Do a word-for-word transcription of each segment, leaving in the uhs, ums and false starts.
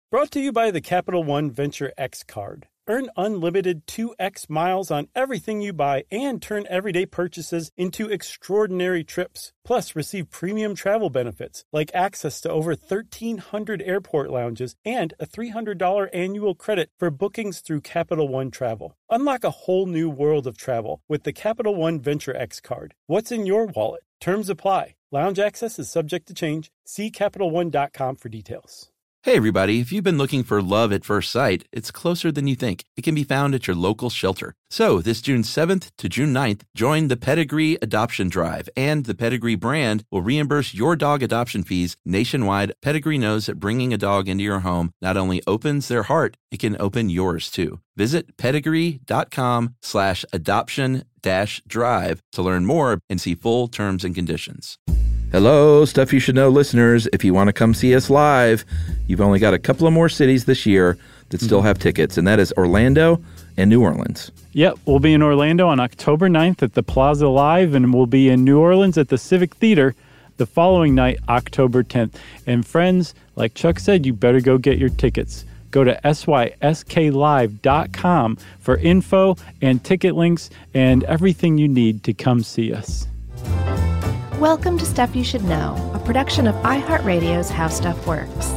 Brought to you by the Capital One Venture X card. Earn unlimited two x miles on everything you buy and turn everyday purchases into extraordinary trips. Plus, receive premium travel benefits like access to over thirteen hundred airport lounges and a three hundred dollars annual credit for bookings through Capital One Travel. Unlock a whole new world of travel with the Capital One Venture X card. What's in your wallet? Terms apply. Lounge access is subject to change. See Capital One dot com for details. Hey everybody, if you've been looking for love at first sight, it's closer than you think. It can be found at your local shelter. So this June seventh to June ninth, join the Pedigree Adoption Drive, and the Pedigree brand will reimburse your dog adoption fees nationwide. Pedigree knows that bringing a dog into your home not only opens their heart, it can open yours too. Visit pedigree.com slash adoption dash drive to learn more and see full terms and conditions. Hello, Stuff You Should Know listeners. If you want to come see us live, you've only got a couple of more cities this year that still have tickets, and that is Orlando and New Orleans. Yep, we'll be in Orlando on October ninth at the Plaza Live, and we'll be in New Orleans at the Civic Theater the following night, October tenth. And friends, like Chuck said, you better go get your tickets. Go to S Y S K live dot com for info and ticket links and everything you need to come see us. Welcome to Stuff You Should Know, a production of iHeartRadio's How Stuff Works.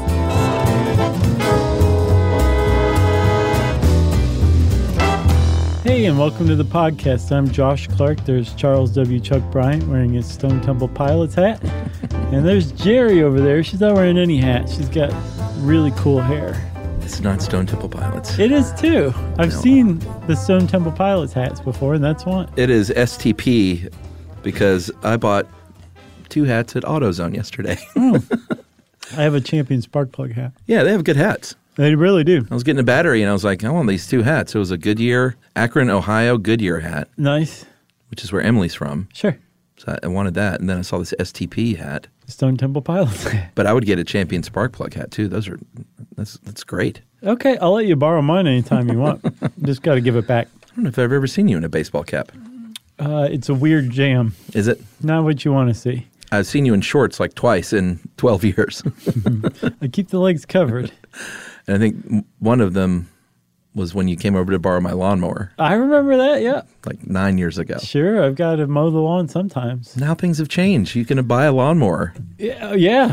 Hey, and welcome to the podcast. I'm Josh Clark. There's Charles W. Chuck Bryant wearing his Stone Temple Pilots hat. And there's Jerry over there. She's not wearing any hat. She's got really cool hair. It's not Stone Temple Pilots. It is too. I've No. seen the Stone Temple Pilots hats before, and that's one. It is S T P because I bought two hats at AutoZone yesterday. Oh. I have a Champion Spark Plug hat. Yeah, they have good hats. They really do. I was getting a battery, and I was like, I want these two hats. It was a Goodyear, Akron, Ohio Goodyear hat, Nice. which is where Emily's from. Sure. So I wanted that, and then I saw this S T P hat. Stone Temple Pilots hat. But I would get a Champion Spark Plug hat, too. Those are, that's that's great. Okay, I'll let you borrow mine anytime you want. Just got to give it back. I don't know if I've ever seen you in a baseball cap. Uh, it's a weird jam. Is it? Not what you want to see. I've seen you in shorts like twice in twelve years. I keep the legs covered. And I think one of them was when you came over to borrow my lawnmower. I remember that, yeah. Like nine years ago. Sure, I've got to mow the lawn sometimes. Now things have changed. You can buy a lawnmower. Yeah. yeah.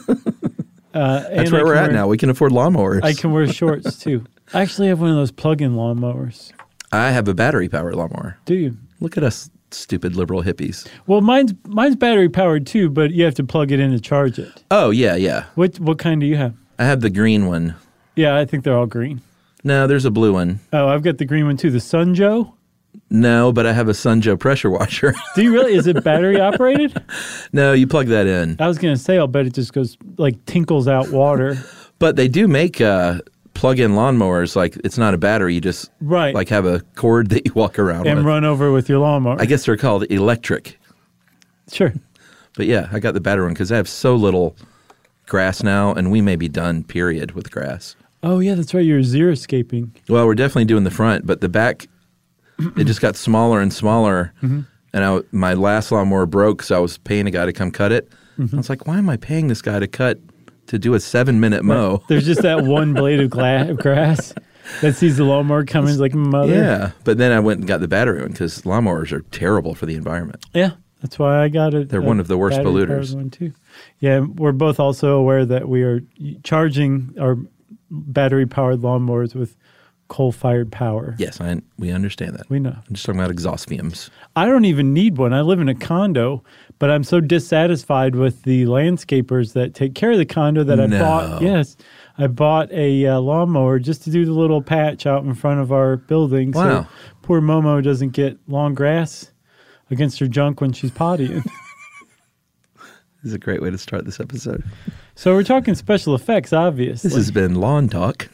uh, That's where we're at wear, now. We can afford lawnmowers. I can wear shorts, too. I actually have one of those plug-in lawnmowers. I have a battery-powered lawnmower. Do you? Look at us stupid liberal hippies. Well, mine's mine's battery-powered, too, but you have to plug it in to charge it. Oh, yeah, yeah. What What kind do you have? I have the green one. Yeah, I think they're all green. No, there's a blue one. Oh, I've got the green one, too. The Sunjoe? No, but I have a Sunjoe pressure washer. Do you really? Is it battery operated? No, you plug that in. I was going to say, I'll bet it just goes, like, tinkles out water. But they do make uh, plug-in lawnmowers. Like, it's not a battery. You just, Right. like, have a cord that you walk around And with. run over with your lawnmower. I guess they're called electric. Sure. But, yeah, I got the battery one because I have so little grass now, and we may be done, period, with grass. Oh, yeah, that's right. You're xeriscaping. Well, we're definitely doing the front, but the back, it just got smaller and smaller. Mm-hmm. And I, my last lawnmower broke, so I was paying a guy to come cut it. Mm-hmm. I was like, why am I paying this guy to cut, to do a seven-minute mow? There's just that one blade of gla- grass that sees the lawnmower coming. It's like, mother. Yeah, but then I went and got the battery one because lawnmowers are terrible for the environment. Yeah, that's why I got it. They're one of the worst polluters. One too. Yeah, we're both also aware that we are charging our battery-powered lawnmowers with coal-fired power. Yes, I, we understand that. We know. I'm just talking about exhaust fumes. I don't even need one. I live in a condo, but I'm so dissatisfied with the landscapers that take care of the condo that I No. bought. Yes, I bought a uh, lawnmower just to do the little patch out in front of our building. Wow. So poor Momo doesn't get long grass against her junk when she's pottying. This is a great way to start this episode. So we're talking special effects, obviously. This has been Lawn Talk.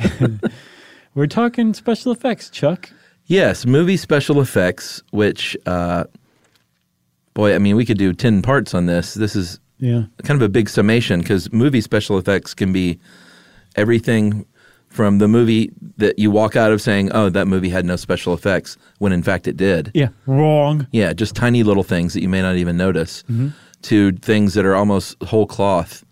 We're talking special effects, Chuck. Yes, movie special effects, which, uh, boy, I mean, we could do ten parts on this. This is Yeah. kind of a big summation because movie special effects can be everything from the movie that you walk out of saying, oh, that movie had no special effects, when in fact it did. Yeah, wrong. Yeah, just tiny little things that you may not even notice, Mm-hmm. to things that are almost whole cloth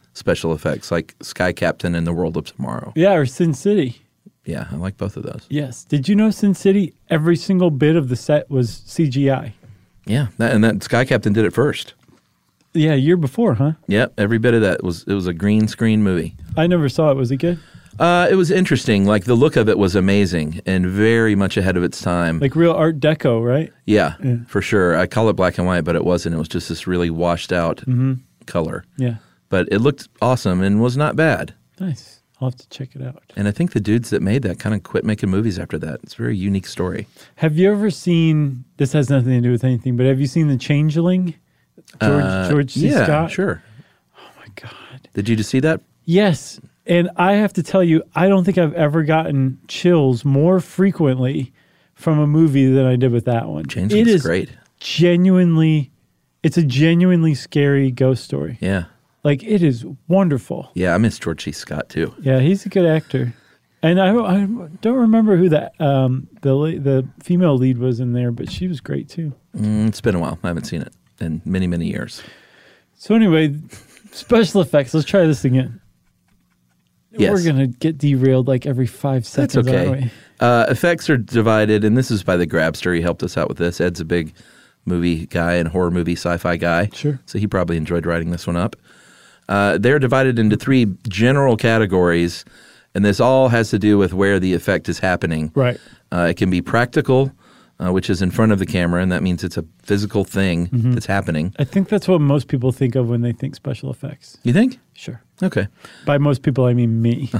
special effects, like Sky Captain and The World of Tomorrow. Yeah, or Sin City. Yeah, I like both of those. Yes. Did you know Sin City, every single bit of the set was C G I? Yeah, that, and that Sky Captain did it first. Yeah, a year before, huh? Yep, every bit of that was it was a green screen movie. I never saw it. Was it good? Uh, it was interesting. Like the look of it was amazing and very much ahead of its time. Like real Art Deco, right? Yeah, Yeah. for sure. I call it black and white, but it wasn't. It was just this really washed out Mm-hmm. color. Yeah. But it looked awesome and was not bad. Nice. I'll have to check it out. And I think the dudes that made that kind of quit making movies after that. It's a very unique story. Have you ever seen, this has nothing to do with anything, but have you seen The Changeling? George, Uh, George C. yeah, Scott? sure. Oh my God. Did you just see that? Yes. And I have to tell you, I don't think I've ever gotten chills more frequently from a movie than I did with that one. Changeling's It is great. genuinely, it's a genuinely scary ghost story. Yeah. Like, it is wonderful. Yeah, I miss George C. Scott too. Yeah, he's a good actor. And I, I don't remember who that um, the la- the female lead was in there, but she was great too. Mm, it's been a while. I haven't seen it in many, many years. So anyway, special effects. Let's try this again. Yes. We're going to get derailed like every five seconds, That's okay. aren't we? Uh, effects are divided, and this is by the Grabster. He helped us out with this. Ed's a big movie guy and horror movie sci-fi guy. Sure. So he probably enjoyed writing this one up. Uh, they're divided into three general categories, and this all has to do with where the effect is happening. Right. Uh, it can be practical, uh, which is in front of the camera, and that means it's a physical thing Mm-hmm. that's happening. I think that's what most people think of when they think special effects. You think? Sure. Okay. By most people, I mean me.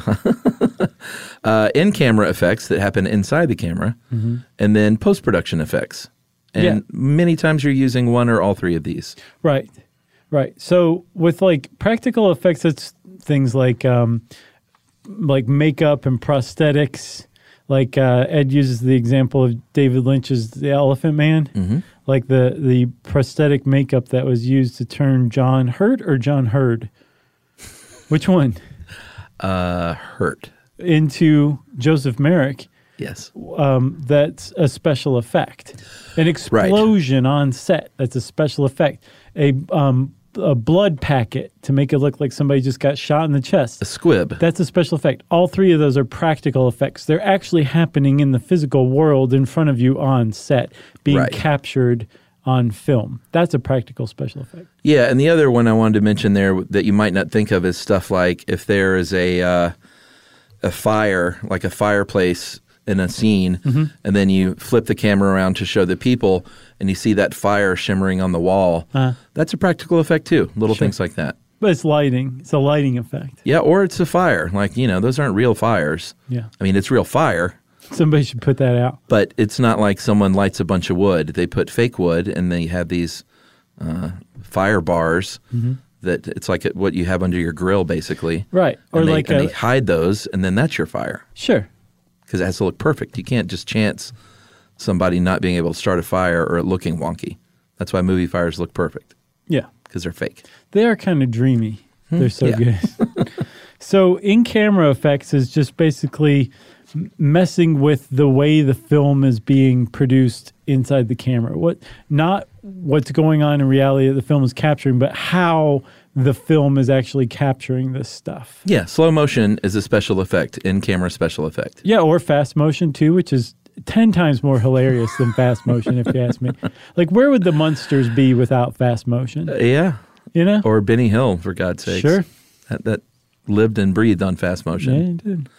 Uh, in-camera effects that happen inside the camera, Mm-hmm. and then post-production effects. And Yeah. many times you're using one or all three of these. Right. Right. So with like practical effects, it's things like um, like makeup and prosthetics. Like uh, Ed uses the example of David Lynch's The Elephant Man. Mm-hmm. Like the the prosthetic makeup that was used to turn John Hurt or John Hurd. Which one? Uh, hurt. Into Joseph Merrick. Yes. Um, that's a special effect. An explosion on set. That's a special effect. A um, a blood packet to make it look like somebody just got shot in the chest. A squib. That's a special effect. All three of those are practical effects. They're actually happening in the physical world in front of you on set, being Right. captured on film. That's a practical special effect. Yeah, and the other one I wanted to mention there that you might not think of is stuff like if there is a uh, a fire, like a fireplace in a scene, Mm-hmm. and then you flip the camera around to show the people, and you see that fire shimmering on the wall. Uh, That's a practical effect too. Little Sure. things like that. but it's lighting. It's a lighting effect. Yeah, or it's a fire. Like, you know, those aren't real fires. Yeah. I mean, it's real fire, Somebody should put that out. but it's not like someone lights a bunch of wood. They put fake wood, and they have these uh, fire bars Mm-hmm. that it's like what you have under your grill, basically. Right. Or And they, like and a, they hide those, and then that's your fire sure. because it has to look perfect. You can't just chance somebody not being able to start a fire or it looking wonky. That's why movie fires look perfect Yeah. because they're fake. They are kind of dreamy. They're so Hmm. yeah. good. So in-camera effects is just basically m- messing with the way the film is being produced inside the camera. What not what's going on in reality that the film is capturing, but how the film is actually capturing this stuff. Yeah, slow motion is a special effect, in-camera special effect. Yeah, or fast motion too, which is ten times more hilarious than fast motion, if you ask me. Like, where would the Munsters be without fast motion? Uh, yeah, You know? or Benny Hill, for God's sakes. Sure. That, that lived and breathed on fast Yeah, motion. you did.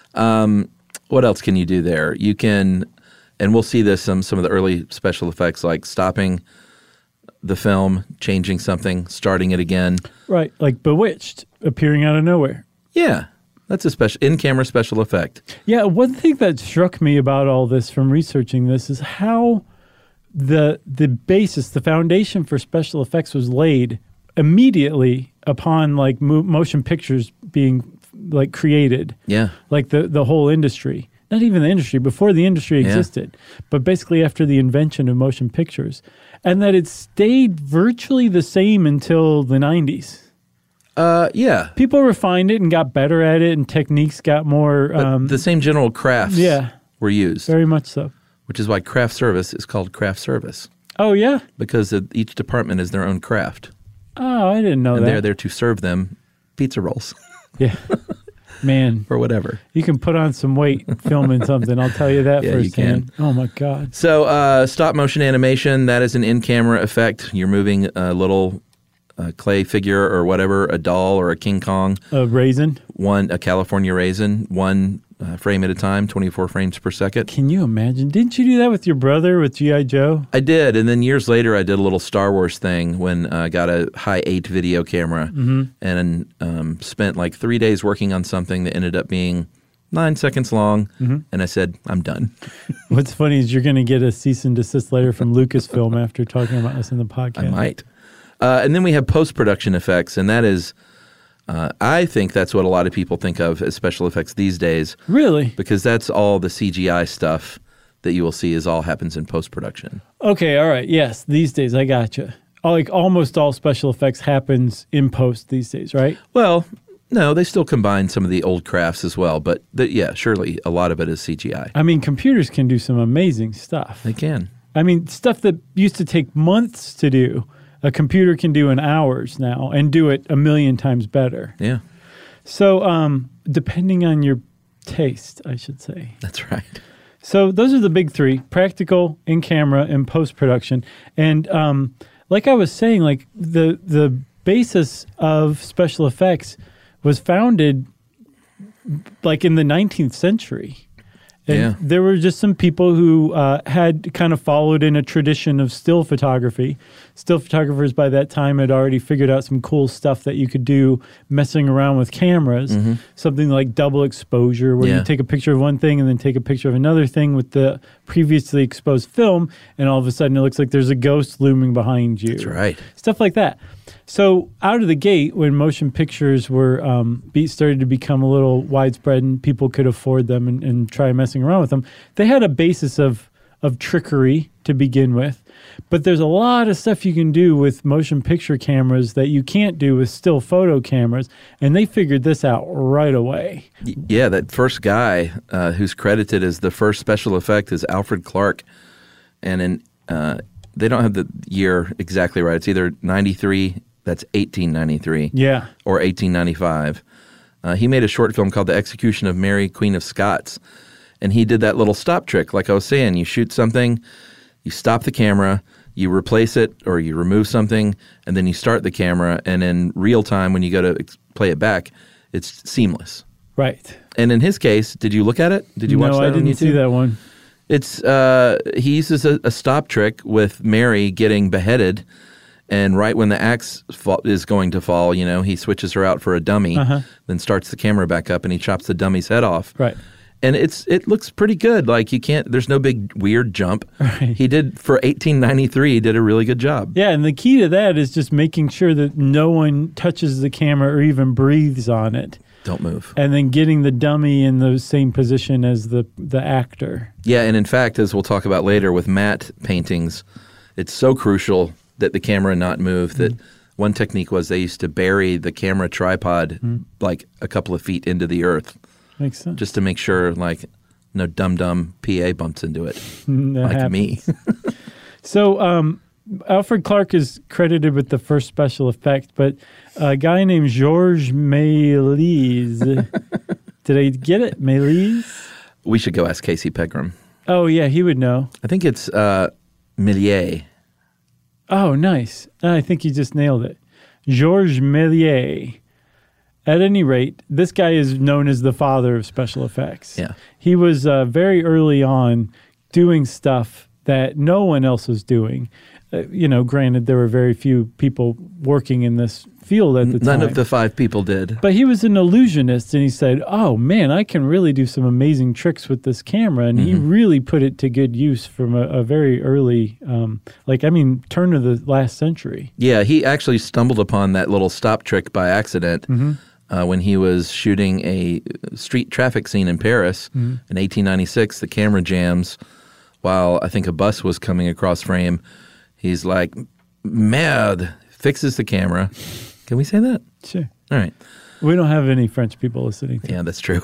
What else can you do there? You can, and we'll see this some some of the early special effects, like stopping the film, changing something, starting it again. Right, like Bewitched appearing out of nowhere. Yeah, that's a special in-camera special effect. Yeah, one thing that struck me about all this from researching this is how the the basis, the foundation for special effects was laid immediately upon like mo- motion pictures being like created. Yeah, Like the the whole industry, not even the industry, before the industry Yeah. existed, but basically after the invention of motion pictures, and that it stayed virtually the same until the nineties. uh, yeah. People refined it and got better at it, and techniques got more. But Um, the same general crafts yeah. were used, very much so. which is why craft service is called craft service, Oh yeah. because of each department is their own craft, Oh, I didn't know and that. they're there to serve them pizza rolls. Yeah. Man. Or whatever. You can put on some weight filming something. I'll tell you that yeah, firsthand. You can. Oh, my God. So uh, stop motion animation, that is an in-camera effect. You're moving a little uh, clay figure or whatever, a doll or a King Kong. A raisin? One, a California raisin, one uh, frame at a time, twenty-four frames per second. Can you imagine? Didn't you do that with your brother with G I. Joe? I did, and then years later I did a little Star Wars thing when I uh, got a high eight video camera mm-hmm. and um, spent like three days working on something that ended up being nine seconds long, mm-hmm. and I said, I'm done. What's funny is you're going to get a cease and desist letter from Lucasfilm after talking about us in the podcast. I might. Uh, and then we have post-production effects, and that is, uh, I think that's what a lot of people think of as special effects these days. Really? Because that's all the C G I stuff that you will see is all happens in post-production. Okay, all right. Yes, these days, I gotcha. Like almost all special effects happens in post these days, right? Well, no, they still combine some of the old crafts as well, but the, yeah, surely a lot of it is C G I. I mean, computers can do some amazing stuff. They can. I mean, stuff that used to take months to do, a computer can do in hours now and do it a million times better. Yeah. So um, depending on your taste, I should say. That's right. So those are the big three: practical, in camera, and post production. And um, like I was saying, like the the basis of special effects was founded like in the nineteenth century. And yeah. there were just some people who uh, had kind of followed in a tradition of still photography. Still photographers by that time had already figured out some cool stuff that you could do messing around with cameras. Mm-hmm. Something like double exposure, where yeah. you take a picture of one thing and then take a picture of another thing with the previously exposed film, and all of a sudden it looks like there's a ghost looming behind you. That's right. Stuff like that. So out of the gate, when motion pictures were um, be, started to become a little widespread and people could afford them and, and try messing around with them, they had a basis of of trickery to begin with. But there's a lot of stuff you can do with motion picture cameras that you can't do with still photo cameras, and they figured this out right away. Yeah, that first guy uh, who's credited as the first special effect is Alfred Clark, and in uh, they don't have the year exactly right. It's either ninety-three, that's eighteen ninety-three, Yeah. or eighteen ninety-five. Uh, he made a short film called The Execution of Mary, Queen of Scots, and he did that little stop trick. Like I was saying, you shoot something, you stop the camera, you replace it or you remove something, and then you start the camera, and in real time when you go to ex- play it back, it's seamless. Right. And in his case, did you look at it? Did you no, watch that I on didn't YouTube? see that one. It's uh, he uses a, a stop trick with Mary getting beheaded, and right when the axe fall, is going to fall, you know, he switches her out for a dummy, Uh-huh. then starts the camera back up, and he chops the dummy's head off. Right. And it's it looks pretty good. Like you can't. There's no big weird jump. Right. He did for eighteen ninety-three. He did a really good job. Yeah, and the key to that is just making sure that no one touches the camera or even breathes on it. Don't move. And then getting the dummy in the same position as the the actor. Yeah, and in fact, as we'll talk about later with matte paintings, it's so crucial that the camera not move that mm-hmm. one technique was they used to bury the camera tripod mm-hmm. like a couple of feet into the earth. Makes sense. Just to make sure like no dumb-dumb P A bumps into it, that like happens. me. So um, Alfred Clark is credited with the first special effect, but a guy named Georges Méliès. Did I get it? Méliès? We should go ask Casey Pegram. Oh, yeah, he would know. I think it's uh, Méliès. Oh, nice. I think you just nailed it. Georges Méliès. At any rate, this guy is known as the father of special effects. Yeah. He was uh, very early on doing stuff that no one else was doing. Uh, you know, granted, there were very few people working in this field at the time. None of the five people did. But he was an illusionist, and he said, oh, man, I can really do some amazing tricks with this camera. And mm-hmm. he really put it to good use from a, a very early, um, like, I mean, turn of the last century. Yeah, he actually stumbled upon that little stop trick by accident Mm-hmm. uh, when he was shooting a street traffic scene in Paris mm-hmm. in eighteen ninety-six. The camera jams while I think a bus was coming across frame. He's like, merde, fixes the camera. Can we say that? Sure. All right. We don't have any French people listening to Yeah, that's true.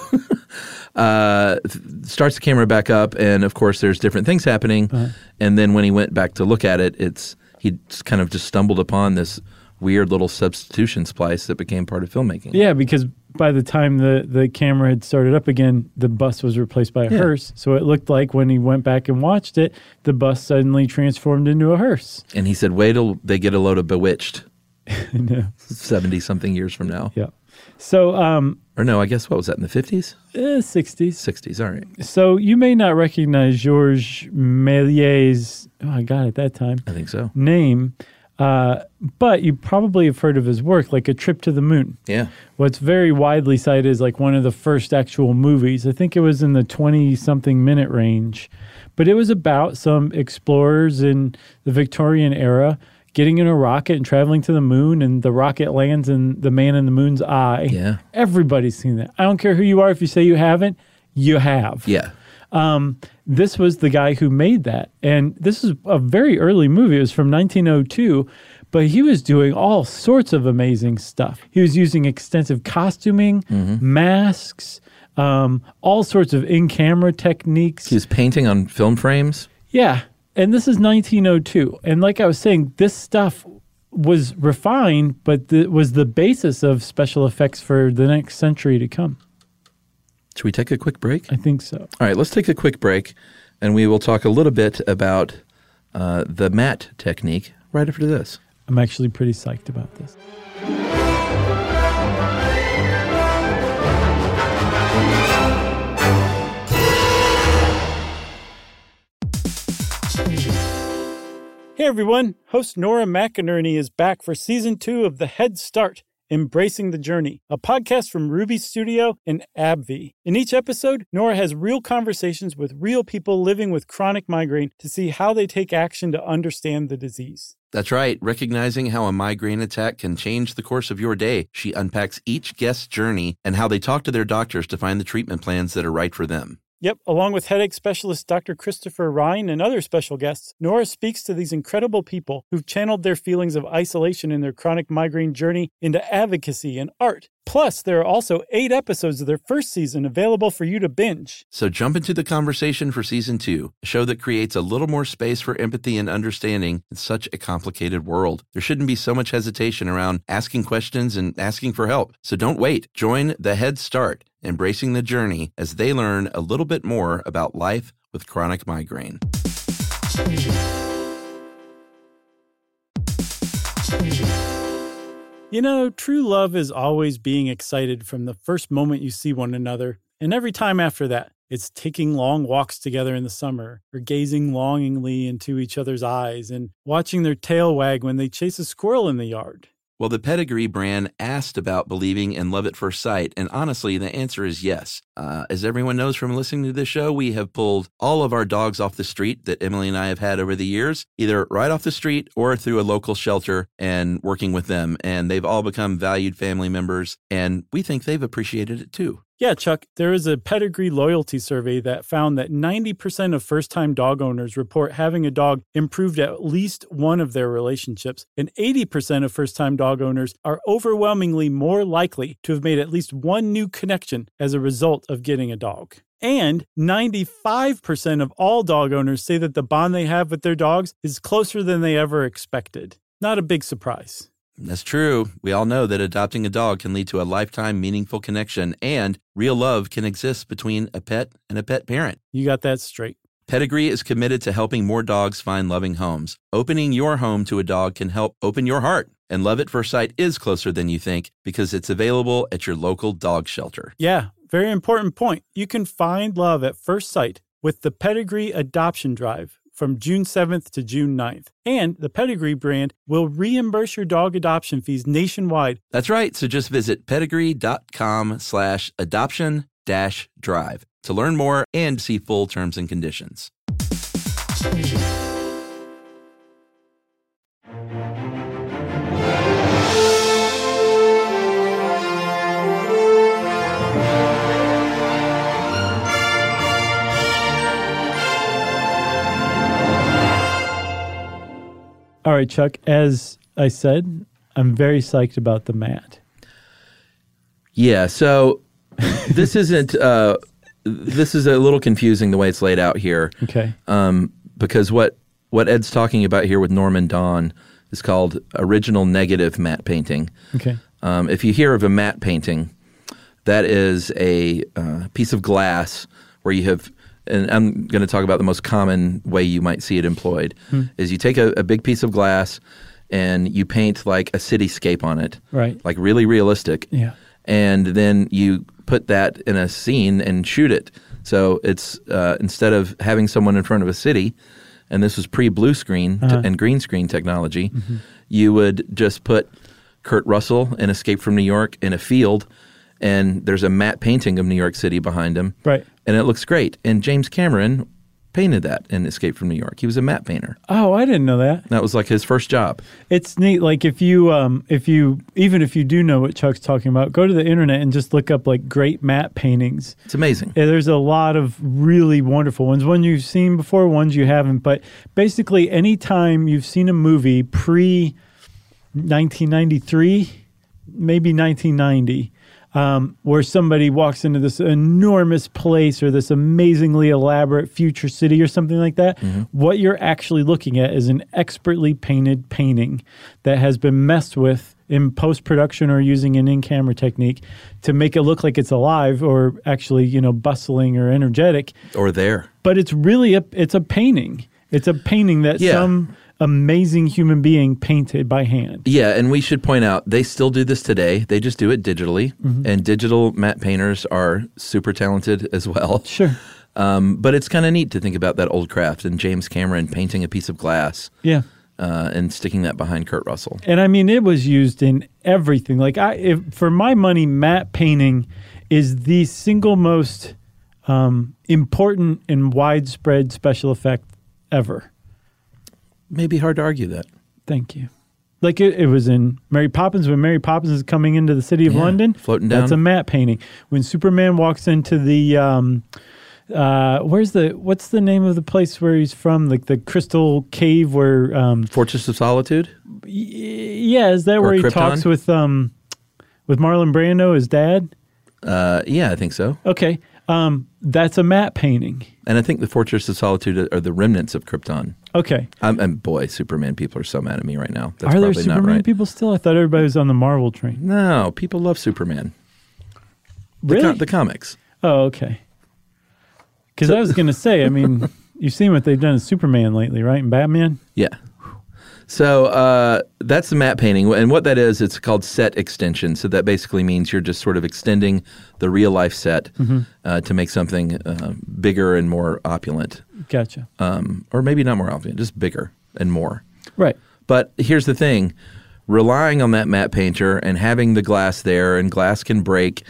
uh, th- starts the camera back up, and of course there's different things happening. Uh-huh. And then when he went back to look at it, it's he kind of just stumbled upon this weird little substitution splice that became part of filmmaking. Yeah, because by the time the, the camera had started up again, the bus was replaced by a Yeah. hearse. So it looked like when he went back and watched it, the bus suddenly transformed into a hearse. And he said, wait till they get a load of Bewitched No. seventy-something years from now. Yeah. So, um, Or no, I guess, what was that, in the fifties? eh, sixties. sixties, all right. So you may not recognize Georges Méliès's, oh, I got it that time, I think so. name, uh, but you probably have heard of his work, like A Trip to the Moon. Yeah. What's very widely cited as like one of the first actual movies. I think it was in the twenty-something minute range. But it was about some explorers in the Victorian era getting in a rocket and traveling to the moon, and the rocket lands in the man in the moon's eye. Yeah. Everybody's seen that. I don't care who you are. If you say you haven't, you have. Yeah. Um, this was the guy who made that. And this is a very early movie. It was from nineteen oh two, but he was doing all sorts of amazing stuff. He was using extensive costuming, masks, um, all sorts of in-camera techniques. He was painting on film frames. Yeah. And this is nineteen oh two. And like I was saying, this stuff was refined, but it was the basis of special effects for the next century to come. Should we take a quick break? I think so. All right, let's take a quick break, and we will talk a little bit about uh, the matte technique right after this. I'm actually pretty psyched about this. Hey everyone, host Nora McInerney is back for season two of The Head Start, Embracing the Journey, a podcast from Ruby Studio and AbbVie. In each episode, Nora has real conversations with real people living with chronic migraine to see how they take action to understand the disease. That's right. Recognizing how a migraine attack can change the course of your day, she unpacks each guest's journey and how they talk to their doctors to find the treatment plans that are right for them. Yep, along with headache specialist Doctor Christopher Ryan and other special guests, Nora speaks to these incredible people who've channeled their feelings of isolation in their chronic migraine journey into advocacy and art. Plus, there are also eight episodes of their first season available for you to binge. So jump into the conversation for season two, a show that creates a little more space for empathy and understanding in such a complicated world. There shouldn't be so much hesitation around asking questions and asking for help. So don't wait. Join The Head Start, Embracing the Journey, as they learn a little bit more about life with chronic migraine. You know, true love is always being excited from the first moment you see one another, and every time after that. It's taking long walks together in the summer, or gazing longingly into each other's eyes, and watching their tail wag when they chase a squirrel in the yard. Well, the Pedigree brand asked about believing in love at first sight, and honestly, the answer is yes. Uh, as everyone knows from listening to this show, we have pulled all of our dogs off the street that Emily and I have had over the years, either right off the street or through a local shelter and working with them, and they've all become valued family members, and we think they've appreciated it too. Yeah, Chuck, there is a Pedigree loyalty survey that found that ninety percent of first-time dog owners report having a dog improved at least one of their relationships, and eighty percent of first-time dog owners are overwhelmingly more likely to have made at least one new connection as a result of getting a dog. And ninety-five percent of all dog owners say that the bond they have with their dogs is closer than they ever expected. Not a big surprise. That's true. We all know that adopting a dog can lead to a lifetime meaningful connection, and real love can exist between a pet and a pet parent. You got that straight. Pedigree is committed to helping more dogs find loving homes. Opening your home to a dog can help open your heart. And Love at First Sight is closer than you think because it's available at your local dog shelter. Yeah, very important point. You can find love at first sight with the Pedigree Adoption Drive from June seventh to June ninth. And the Pedigree brand will reimburse your dog adoption fees nationwide. That's right. So just visit pedigree.com slash adoption dash drive to learn more and see full terms and conditions. All right, Chuck, as I said, I'm very psyched about the mat. Yeah, so this isn't, uh, this is a little confusing the way it's laid out here. Okay. Um, because what, what Ed's talking about here with Norman Don is called original negative matte painting. Okay. Um, if you hear of a matte painting, that is a uh, piece of glass where you have, and I'm going to talk about the most common way you might see it employed, hmm. is you take a, a big piece of glass and you paint like a cityscape on it, right? Like really realistic. Yeah. And then you put that in a scene and shoot it. So it's uh, instead of having someone in front of a city, and this was pre-blue screen uh-huh. t- and green screen technology, mm-hmm. you would just put Kurt Russell in Escape from New York in a field, and there's a matte painting of New York City behind him. Right. And it looks great. And James Cameron painted that in Escape from New York. He was a matte painter. Oh, I didn't know that. That was like his first job. It's neat. Like if you, um, if you, even if you do know what Chuck's talking about, go to the internet and just look up like great matte paintings. It's amazing. Yeah, there's a lot of really wonderful ones. One you've seen before, ones you haven't. But basically, anytime you've seen a movie pre nineteen ninety-three, maybe nineteen ninety. Um, where somebody walks into this enormous place or this amazingly elaborate future city or something like that, mm-hmm. what you're actually looking at is an expertly painted painting that has been messed with in post-production or using an in-camera technique to make it look like it's alive or actually, you know, bustling or energetic. Or there. But it's really a, it's a painting. It's a painting that yeah. some amazing human being painted by hand. Yeah, and we should point out, they still do this today. They just do it digitally, mm-hmm. and digital matte painters are super talented as well. Sure. Um, but it's kind of neat to think about that old craft and James Cameron painting a piece of glass. Yeah. Uh, and sticking that behind Kurt Russell. And I mean, it was used in everything. Like, I, if, for my money, matte painting is the single most um, important and widespread special effect ever. Maybe hard to argue that. Thank you. Like it, it was in Mary Poppins, when Mary Poppins is coming into the city of yeah, London. Floating down. That's a matte painting. When Superman walks into the, um, uh, where's the, what's the name of the place where he's from? Like the crystal cave where... Um, Fortress of Solitude? Y- yeah, is that or where he Krypton? talks with, um, with Marlon Brando, his dad? Uh, yeah, I think so. Okay. Um, that's a matte painting. And I think the Fortress of Solitude are the remnants of Krypton. Okay. I'm, and boy, Superman people are so mad at me right now. That's are there probably Superman not right. people still? I thought everybody was on the Marvel train. No, people love Superman. The Really? Com- the comics. Oh, okay. Because So- I was going to say, I mean, you've seen what they've done to Superman lately, right? And Batman? Yeah. So uh, that's the matte painting. And what that is, it's called set extension. So that basically means you're just sort of extending the real life set mm-hmm. uh, to make something uh, bigger and more opulent. Gotcha. Um, or maybe not more opulent, just bigger and more. Right. But here's the thing. Relying on that matte painter and having the glass there, and glass can break,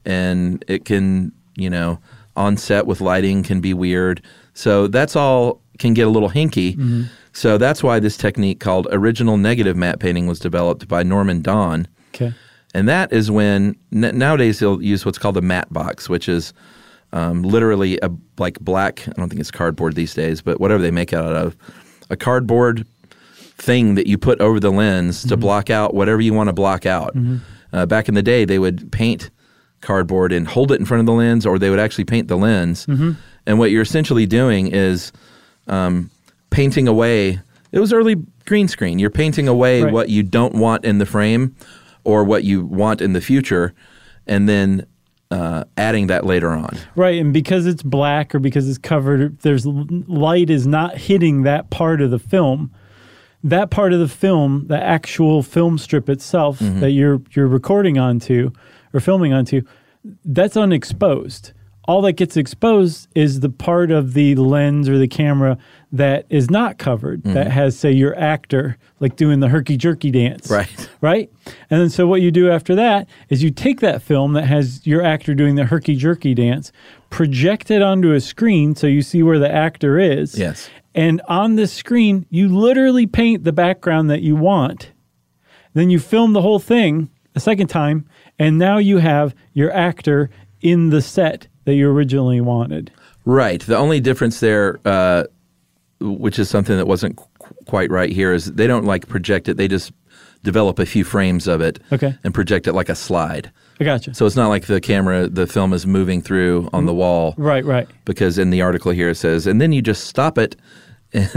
and it can, you know, on set with lighting can be weird. So that's all can get a little hinky. Mm-hmm. So that's why this technique called original negative matte painting was developed by Norman Don. Okay. And that is when, n- nowadays they'll use what's called a matte box, which is um, literally a like black, I don't think it's cardboard these days, but whatever they make it out of, a cardboard thing that you put over the lens mm-hmm. to block out whatever you want to block out. Mm-hmm. Uh, back in the day, they would paint cardboard and hold it in front of the lens, or they would actually paint the lens. Mm-hmm. And what you're essentially doing is um, painting away. It was early green screen. You're painting away right. what you don't want in the frame or what you want in the future, and then uh, adding that later on. Right, and because it's black or because it's covered, there's light is not hitting that part of the film. That part of the film, the actual film strip itself mm-hmm. that you're you're recording onto or filming onto, that's unexposed. All that gets exposed is the part of the lens or the camera that is not covered, mm-hmm. that has, say, your actor, like doing the herky-jerky dance. Right. Right? And then so what you do after that is you take that film that has your actor doing the herky-jerky dance, project it onto a screen so you see where the actor is. Yes. And on this screen, you literally paint the background that you want. Then you film the whole thing a second time, and now you have your actor in the set that you originally wanted. Right. The only difference there, uh, which is something that wasn't qu- quite right here, is they don't like project it. They just develop a few frames of it okay. and project it like a slide. I gotcha. So it's not like the camera, the film is moving through on the wall. Right, right. Because in the article here it says, and then you just stop it and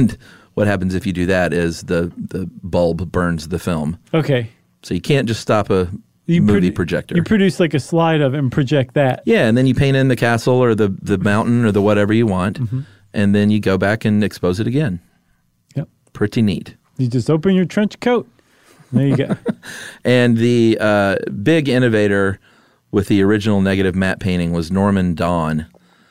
what happens if you do that is the, the bulb burns the film. Okay. So you can't just stop a You movie produ- projector. You produce like a slide of it and project that. Yeah, and then you paint in the castle or the, the mountain or the whatever you want, mm-hmm. and then you go back and expose it again. Yep. Pretty neat. You just open your trench coat. There you go. And the uh, big innovator with the original negative matte painting was Norman Dawn,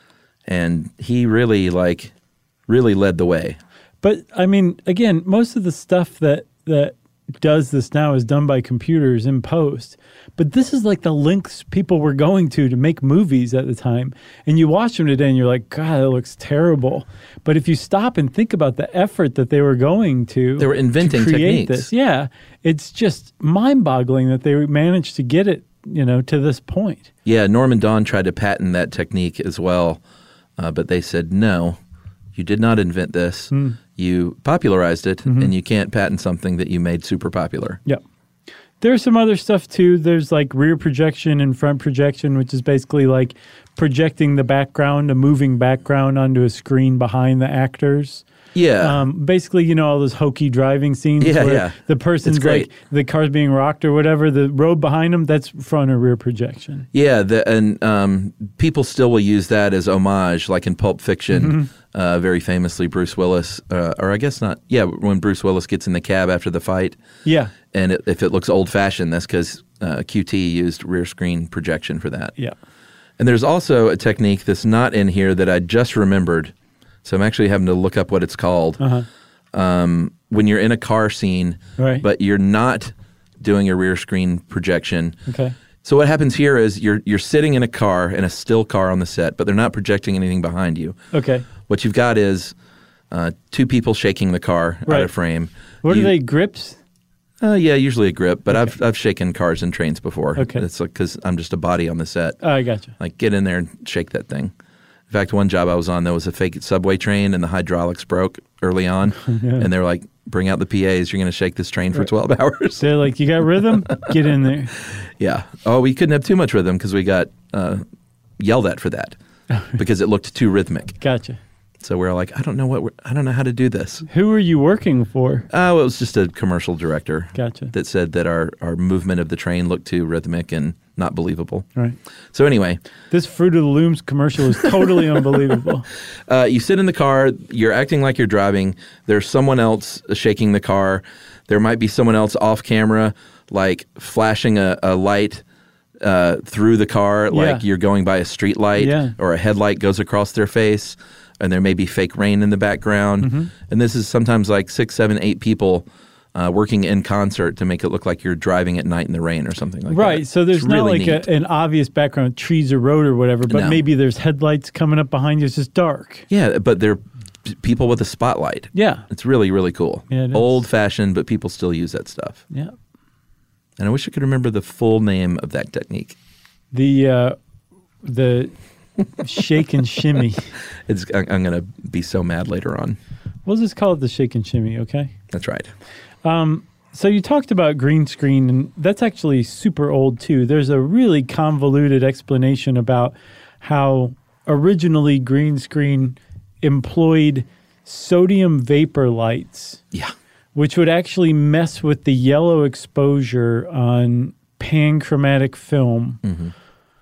and he really like really led the way. But I mean, again, most of the stuff that that does this now is done by computers in post. But this is like the lengths people were going to to make movies at the time. And you watch them today and you're like, God, that looks terrible. But if you stop and think about the effort that they were going to, they were inventing to create techniques. This, yeah, it's just mind-boggling that they managed to get it, you know, to this point. Yeah, Norman Dawn tried to patent that technique as well, uh, but they said, no, you did not invent this. Mm. You popularized it, mm-hmm. and you can't patent something that you made super popular. Yep. There's some other stuff, too. There's like rear projection and front projection, which is basically like projecting the background, a moving background onto a screen behind the actors. Yeah. Um, basically, you know, all those hokey driving scenes yeah, where yeah. the person's like, the car's being rocked or whatever, the road behind them, that's front or rear projection. Yeah, the, and um, people still will use that as homage, like in Pulp Fiction, mm-hmm. uh, very famously Bruce Willis, uh, or I guess not, yeah, when Bruce Willis gets in the cab after the fight. Yeah. And it, if it looks old-fashioned, that's because uh, Q T used rear screen projection for that. Yeah. And there's also a technique that's not in here that I just remembered. So I'm actually having to look up what it's called. Uh-huh. Um, when you're in a car scene, right. but you're not doing a rear screen projection. Okay. So what happens here is you're you're sitting in a car, in a still car on the set, but they're not projecting anything behind you. Okay. What you've got is uh, two people shaking the car right. out of frame. What you, are they, grips? Uh, yeah, usually a grip, but okay. I've I've shaken cars and trains before. Okay. It's like because I'm just a body on the set. Oh, I gotcha. Like get in there and shake that thing. In fact, one job I was on, there was a fake subway train and the hydraulics broke early on. yeah. And they were like, bring out the P As. You're going to shake this train for twelve hours. They're like, you got rhythm? Get in there. Yeah. Oh, we couldn't have too much rhythm because we got uh, yelled at for that because it looked too rhythmic. Gotcha. So we were like, I don't know what we're, I don't know how to do this. Who were you working for? Oh, it was just a commercial director. Gotcha. That said that our, our movement of the train looked too rhythmic and not believable. Right. So anyway. This Fruit of the Looms commercial is totally unbelievable. Uh, you sit in the car. You're acting like you're driving. There's someone else shaking the car. There might be someone else off camera, like flashing a, a light uh, through the car, like yeah. you're going by a street light yeah. or a headlight goes across their face. And there may be fake rain in the background. Mm-hmm. And this is sometimes like six, seven, eight people uh, working in concert to make it look like you're driving at night in the rain or something like right. that. Right. So there's it's not really like a, an obvious background, trees or road or whatever, but no. maybe there's headlights coming up behind you. It's just dark. Yeah, but they're p- people with a spotlight. Yeah. It's really, really cool. Yeah, it is. Old-fashioned, but people still use that stuff. Yeah. And I wish I could remember the full name of that technique. The uh, the... shake and shimmy. It's, I'm, I'm going to be so mad later on. We'll just call it the shake and shimmy, okay? That's right. Um, so you talked about green screen, and that's actually super old too. There's a really convoluted explanation about how originally green screen employed sodium vapor lights. Yeah. Which would actually mess with the yellow exposure on panchromatic film. Mm-hmm.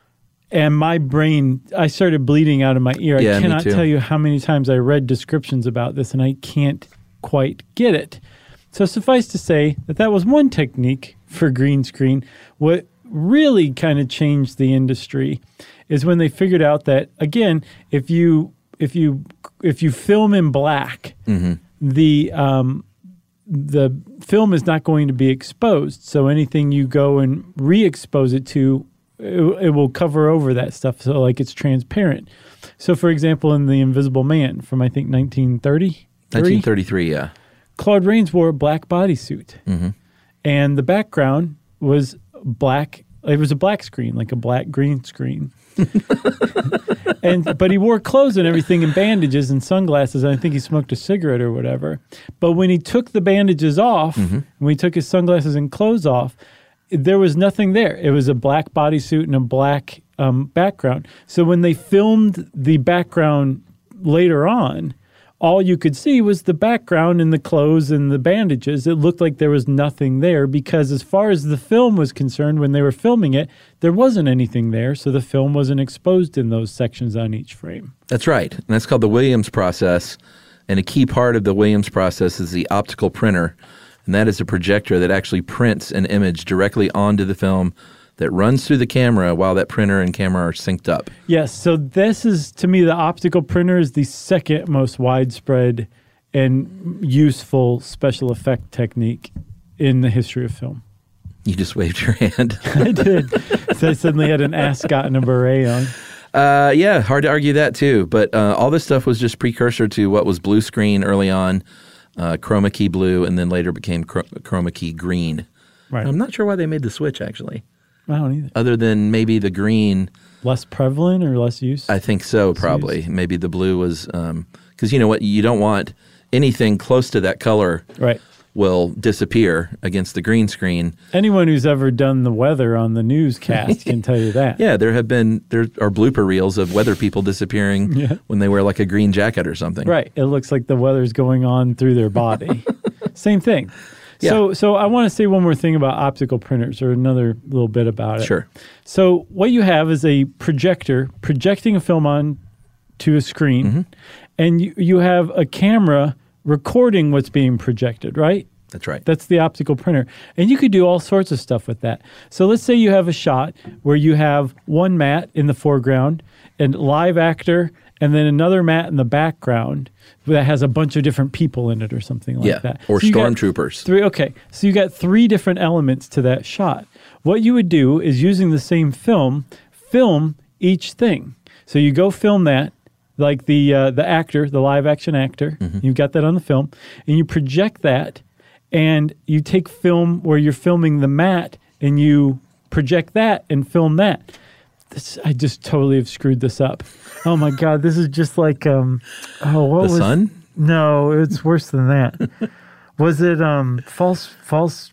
And my brain, I started bleeding out of my ear. Yeah, I cannot me too. tell you how many times I read descriptions about this, and I can't quite get it. So suffice to say that that was one technique for green screen. What really kind of changed the industry is when they figured out that, again, if you if you if you film in black, mm-hmm. the um, the film is not going to be exposed. So anything you go and re-expose it to, It, it will cover over that stuff, so like it's transparent. So, for example, in The Invisible Man from, I think, nineteen thirty? nineteen thirty-three, yeah. Claude Rains wore a black bodysuit. Mm-hmm. And the background was black. It was a black screen, like a black green screen. and But he wore clothes and everything and bandages and sunglasses, and I think he smoked a cigarette or whatever. But when he took the bandages off, mm-hmm. when he took his sunglasses and clothes off, there was nothing there. It was a black bodysuit and a black um, background. So when they filmed the background later on, all you could see was the background and the clothes and the bandages. It looked like there was nothing there because as far as the film was concerned, when they were filming it, there wasn't anything there, so the film wasn't exposed in those sections on each frame. That's right. And that's called the Williams process. And a key part of the Williams process is the optical printer. And that is a projector that actually prints an image directly onto the film that runs through the camera while that printer and camera are synced up. Yes, so this is, to me, the optical printer is the second most widespread and useful special effect technique in the history of film. You just waved your hand. I did. So I suddenly had an ascot and a beret on. Uh, yeah, hard to argue that too. But uh, all this stuff was just precursor to what was blue screen early on, uh, chroma key blue, and then later became chr- chroma key green. Right. I'm not sure why they made the switch, actually. I don't either. Other than maybe the green. Less prevalent or less use? I think so, probably. Used. Maybe the blue was, because um, you know what, you don't want anything close to that color right. will disappear against the green screen. Anyone who's ever done the weather on the newscast can tell you that. Yeah, there have been, there are blooper reels of weather people disappearing yeah. when they wear like a green jacket or something. Right. It looks like the weather's going on through their body. Same thing. Yeah. So so I want to say one more thing about optical printers, or another little bit about it. Sure. So what you have is a projector projecting a film on to a screen, mm-hmm. and you, you have a camera recording what's being projected, right? That's right. That's the optical printer. And you could do all sorts of stuff with that. So let's say you have a shot where you have one matte in the foreground and live actor and then another matte in the background that has a bunch of different people in it or something like yeah, that. or so stormtroopers. Three. Okay, so you got three different elements to that shot. What you would do is using the same film, film each thing. So you go film that, like the uh, the actor, the live action actor. Mm-hmm. You've got that on the film, and you project that, and you take film where you're filming the matte, and you project that and film that. This, I just totally have screwed this up. Oh my God, this is just like um, oh what the was sun? No, it's worse than that. Was it um false false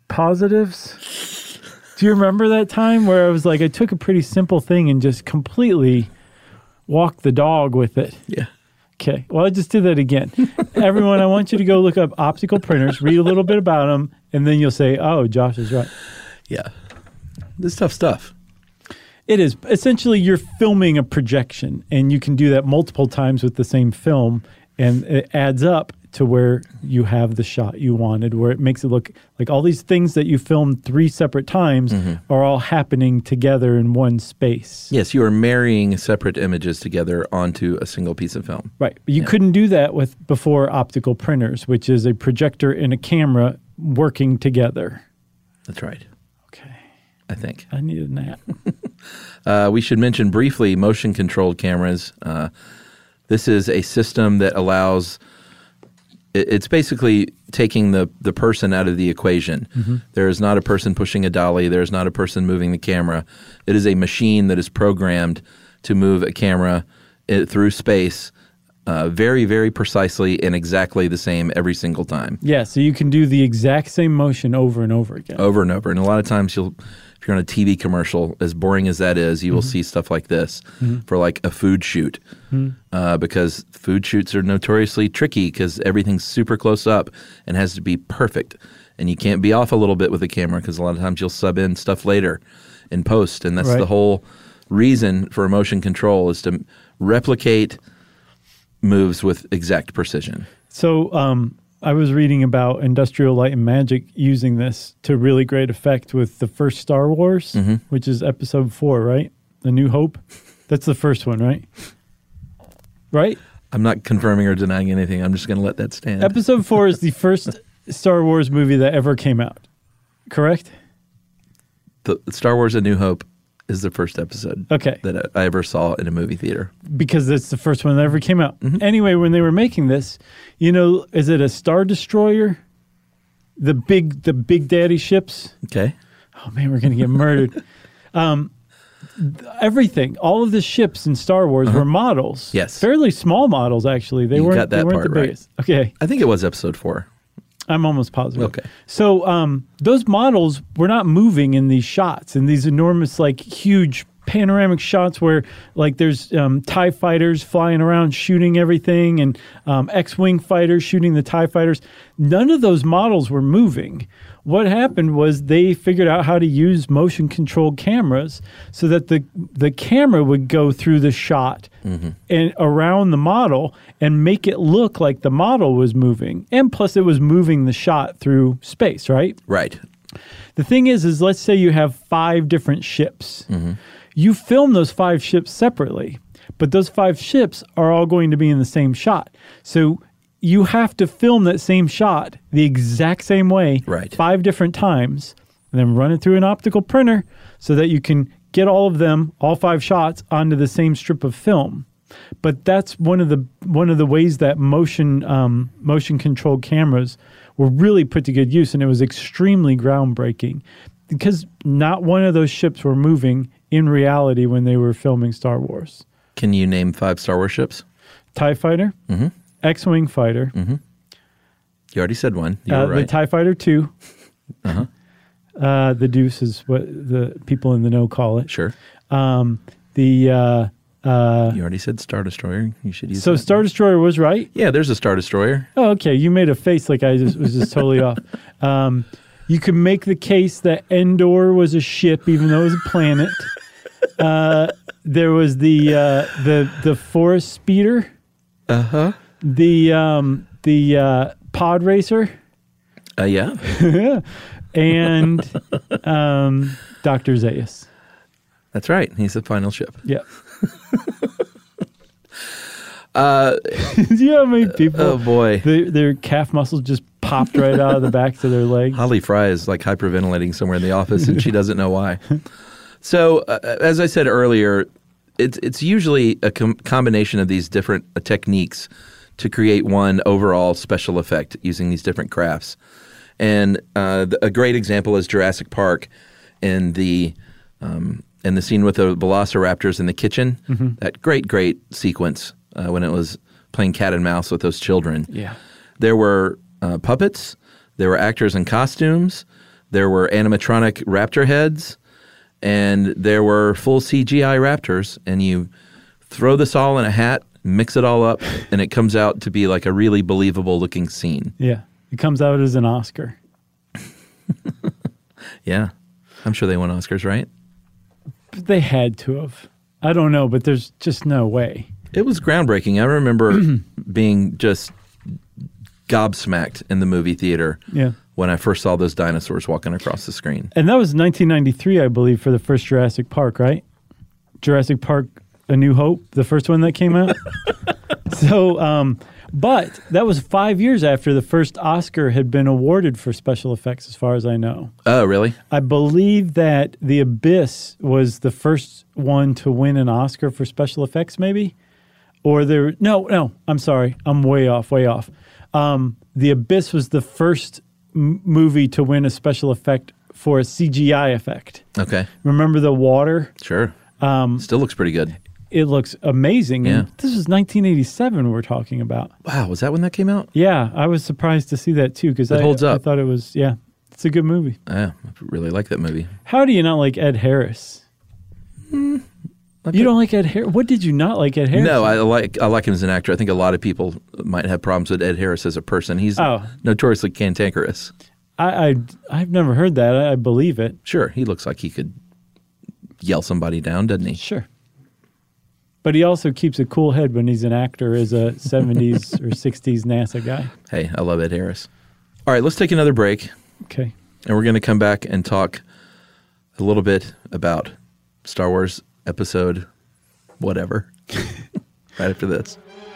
positives? Do you remember that time where I was like, I took a pretty simple thing and just completely walked the dog with it? Yeah. Okay. Well, I just did that again. Everyone, I want you to go look up optical printers, read a little bit about them, and then you'll say, oh, Josh is right. Yeah. This is tough stuff. It is. Essentially, you're filming a projection, and you can do that multiple times with the same film, and it adds up to where you have the shot you wanted, where it makes it look like all these things that you filmed three separate times mm-hmm. are all happening together in one space. Yes, you are marrying separate images together onto a single piece of film. Right. But you yeah. couldn't do that with before optical printers, which is a projector and a camera working together. That's right. Okay. I think. I needed a nap. uh, we should mention briefly motion-controlled cameras. Uh, this is a system that allows... It's basically taking the, the person out of the equation. Mm-hmm. There is not a person pushing a dolly. There is not a person moving the camera. It is a machine that is programmed to move a camera through space uh, very, very precisely and exactly the same every single time. Yeah, so you can do the exact same motion over and over again. Over and over. And a lot of times you'll... If you're on a T V commercial, as boring as that is, you mm-hmm. will see stuff like this mm-hmm. for like a food shoot mm-hmm. uh, because food shoots are notoriously tricky because everything's super close up and has to be perfect. And you can't be off a little bit with the camera because a lot of times you'll sub in stuff later in post. And that's right. the whole reason for motion control is to replicate moves with exact precision. So um, I was reading about Industrial Light and Magic using this to really great effect with the first Star Wars, mm-hmm. which is episode four, right? A New Hope. That's the first one, right? Right? I'm not confirming or denying anything. I'm just going to let that stand. Episode four is the first Star Wars movie that ever came out, correct? The Star Wars A New Hope is the first episode okay. that I ever saw in a movie theater. Because that's the first one that ever came out. Mm-hmm. Anyway, when they were making this, you know, is it a Star Destroyer? The big the big daddy ships? Okay. Oh, man, we're going to get murdered. Um, everything, all of the ships in Star Wars uh-huh. were models. Yes. Fairly small models, actually. They you weren't, got that they weren't part the biggest. Right. Okay. I think it was episode four. I'm almost positive. Okay. So um, those models were not moving in these shots, in these enormous, like, huge panoramic shots where like there's um, TIE fighters flying around shooting everything and um, X-Wing fighters shooting the TIE fighters. None of those models were moving. What happened was they figured out how to use motion-controlled cameras so that the the camera would go through the shot mm-hmm. and around the model and make it look like the model was moving. And plus it was moving the shot through space, right? Right. The thing is, is let's say you have five different ships. Mm-hmm. You film those five ships separately, but those five ships are all going to be in the same shot. So you have to film that same shot the exact same way right. five different times and then run it through an optical printer so that you can get all of them, all five shots, onto the same strip of film. But that's one of the one of the ways that motion um, motion controlled cameras were really put to good use, and it was extremely groundbreaking because not one of those ships were moving in reality when they were filming Star Wars. Can you name five Star Wars ships? TIE Fighter, mm-hmm. X-Wing Fighter. Mm-hmm. You already said one. You uh, were right. The TIE Fighter two. uh-huh. Uh, the Deuce is what the people in the know call it. Sure. Um, the uh, uh, you already said Star Destroyer. You should use So that. Star Destroyer was right? Yeah, there's a Star Destroyer. Oh, okay. You made a face like I just, was just totally off. Um, you could make the case that Endor was a ship, even though it was a planet. Uh, there was the uh, the the Forest Speeder. Uh huh. The um, the uh, Pod Racer. Uh, yeah. And um, Doctor Zaius. That's right. He's the final ship. Yeah. uh, Do you know how many people? Oh boy, Their, their calf muscles just popped right out of the backs of their legs. Holly Fry is like hyperventilating somewhere in the office, and she doesn't know why. So, uh, as I said earlier, it's it's usually a com- combination of these different uh, techniques to create one overall special effect using these different crafts. And uh, the, a great example is Jurassic Park, in the um, in the scene with the velociraptors in the kitchen. Mm-hmm. That great, great sequence uh, when it was playing cat and mouse with those children. Yeah, there were uh, puppets, there were actors in costumes, there were animatronic raptor heads, and there were full C G I raptors. And you throw this all in a hat, mix it all up, and it comes out to be like a really believable looking scene. yeah. It comes out as an Oscar. Yeah. I'm sure they won Oscars, right? But they had to have. I don't know, but there's just no way. It was groundbreaking. I remember being just gobsmacked in the movie theater Yeah. when I first saw those dinosaurs walking across the screen. And that was nineteen ninety-three, I believe, for the first Jurassic Park, right? Jurassic Park A New Hope, the first one that came out. so, um, but that was five years after the first Oscar had been awarded for special effects, as far as I know. Oh, really? I believe that The Abyss was the first one to win an Oscar for special effects, maybe? Or there, no, no, I'm sorry. I'm way off, way off. Um, The Abyss was the first m- movie to win a special effect for a C G I effect. Okay. Remember the water? Sure. Um, Still looks pretty good. It looks amazing. Yeah. And this was nineteen eighty-seven we're talking about. Wow, was that when that came out? Yeah, I was surprised to see that too because I, holds up. I thought it was, yeah, it's a good movie. Yeah, I really like that movie. How do you not like Ed Harris? Mm, you don't like Ed Harris? What did you not like Ed Harris? No, I like I like him as an actor. I think a lot of people might have problems with Ed Harris as a person. He's oh. notoriously cantankerous. I, I, I've never heard that. I, I believe it. Sure, he looks like he could yell somebody down, doesn't he? Sure. But he also keeps a cool head when he's an actor as a seventies or sixties NASA guy. Hey, I love Ed Harris. All right, let's take another break. Okay. And we're going to come back and talk a little bit about Star Wars episode whatever right after this.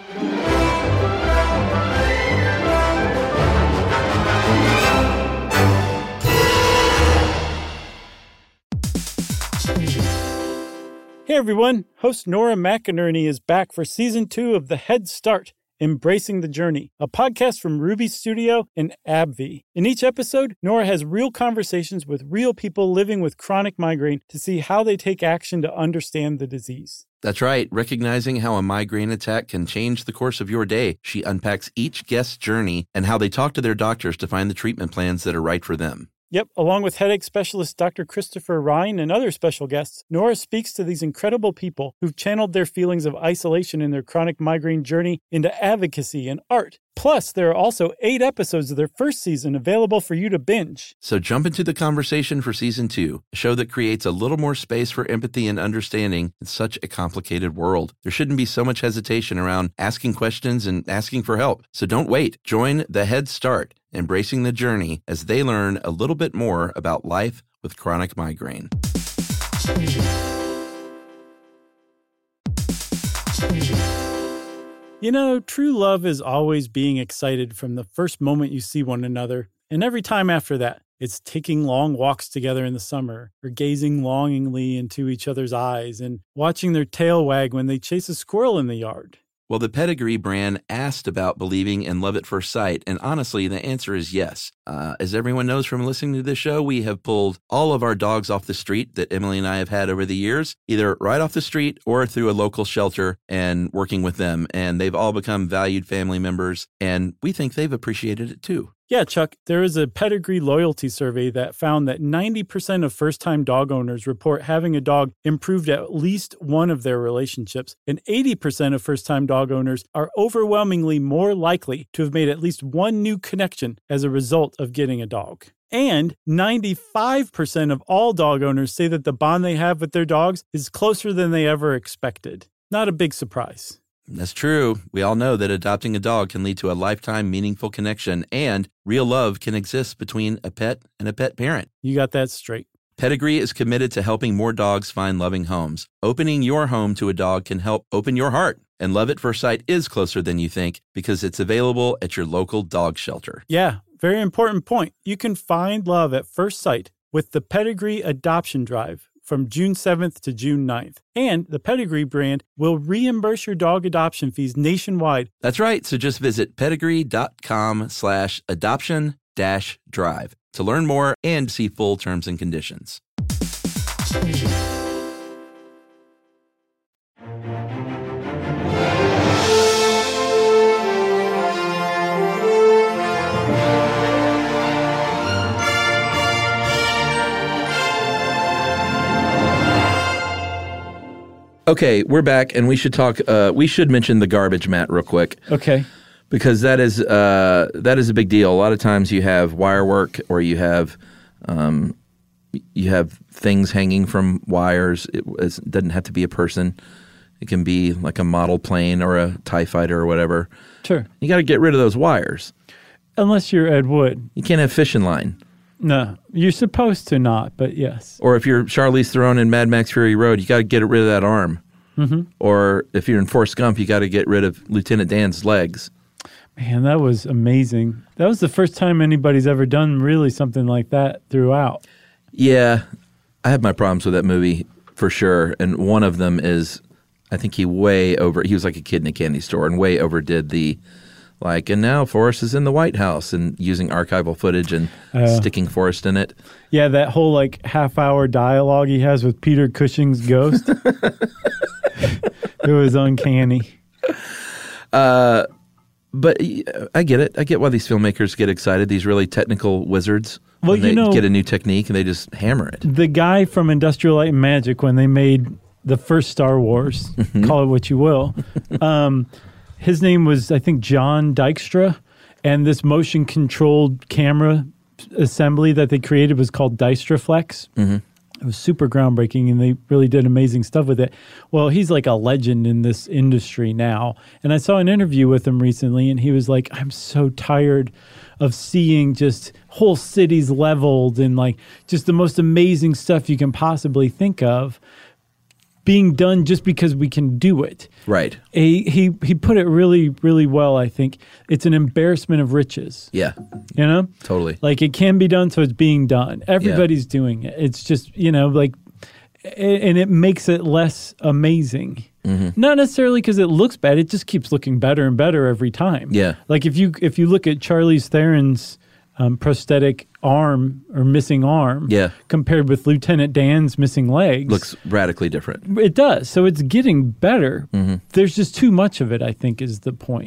Hey everyone, host Nora McInerney is back for season two of The Head Start, Embracing the Journey, a podcast from Ruby Studio and AbbVie. In each episode, Nora has real conversations with real people living with chronic migraine to see how they take action to understand the disease. That's right. Recognizing how a migraine attack can change the course of your day, she unpacks each guest's journey and how they talk to their doctors to find the treatment plans that are right for them. Yep, along with headache specialist Doctor Christopher Ryan and other special guests, Nora speaks to these incredible people who've channeled their feelings of isolation in their chronic migraine journey into advocacy and art. Plus, there are also eight episodes of their first season available for you to binge. So jump into the conversation for season two, a show that creates a little more space for empathy and understanding in such a complicated world. There shouldn't be so much hesitation around asking questions and asking for help. So don't wait. Join the Head Start, embracing the journey as they learn a little bit more about life with chronic migraine. You know, true love is always being excited from the first moment you see one another, and every time after that. It's taking long walks together in the summer, or gazing longingly into each other's eyes, and watching their tail wag when they chase a squirrel in the yard. Well, the Pedigree brand asked about believing in love at first sight, and honestly, the answer is yes. Uh, as everyone knows from listening to this show, we have pulled all of our dogs off the street that Emily and I have had over the years, either right off the street or through a local shelter and working with them, and they've all become valued family members, and we think they've appreciated it too. Yeah, Chuck, there is a Pedigree loyalty survey that found that ninety percent of first-time dog owners report having a dog improved at least one of their relationships, and eighty percent of first-time dog owners are overwhelmingly more likely to have made at least one new connection as a result of getting a dog. And ninety-five percent of all dog owners say that the bond they have with their dogs is closer than they ever expected. Not a big surprise. That's true. We all know that adopting a dog can lead to a lifetime meaningful connection, and real love can exist between a pet and a pet parent. You got that straight. Pedigree is committed to helping more dogs find loving homes. Opening your home to a dog can help open your heart. And Love at First Sight is closer than you think because it's available at your local dog shelter. Yeah, very important point. You can find love at first sight with the Pedigree Adoption Drive from June seventh to June ninth. And the Pedigree brand will reimburse your dog adoption fees nationwide. That's right. So just visit pedigree.com slash adoption dash drive to learn more and see full terms and conditions. Okay, we're back, and we should talk. Uh, we should mention the garbage mat real quick. Okay, because that is uh, that is a big deal. A lot of times you have wire work, or you have um, you have things hanging from wires. It, it doesn't have to be a person. It can be like a model plane or a TIE fighter or whatever. Sure, you got to get rid of those wires. Unless you're Ed Wood, you can't have fishing line. No, you're supposed to not, but yes. Or if you're Charlize Theron in Mad Max Fury Road, you got to get rid of that arm. Mm-hmm. Or if you're in Forrest Gump, you got to get rid of Lieutenant Dan's legs. Man, that was amazing. That was the first time anybody's ever done really something like that throughout. Yeah, I have my problems with that movie for sure. And one of them is, I think he way over, he was like a kid in a candy store and way overdid the, like, and now Forrest is in the White House and using archival footage and uh, sticking Forrest in it. Yeah, that whole like half hour dialogue he has with Peter Cushing's ghost. It was uncanny. Uh, but I get it. I get why these filmmakers get excited. These really technical wizards. Well, when you they know, get a new technique and they just hammer it. The guy from Industrial Light and Magic, when they made the first Star Wars, mm-hmm. call it what you will, um, his name was, I think, John Dykstra, and this motion-controlled camera assembly that they created was called Dystraflex. Mm-hmm. It was super groundbreaking, and they really did amazing stuff with it. Well, he's like a legend in this industry now, and I saw an interview with him recently, and he was like, I'm so tired of seeing just whole cities leveled and like just the most amazing stuff you can possibly think of being done just because we can do it. Right. He, he he put it really, really well, I think. It's an embarrassment of riches. Yeah. You know? Totally. Like, it can be done, so it's being done. Everybody's yeah. doing it. It's just, you know, like, and it makes it less amazing. Mm-hmm. Not necessarily because it looks bad. It just keeps looking better and better every time. Yeah. Like, if you if you look at Charlize Theron's Um, prosthetic arm or missing arm yeah. compared with Lieutenant Dan's missing legs. Looks radically different. It does. So it's getting better. Mm-hmm. There's just too much of it, I think, is the point.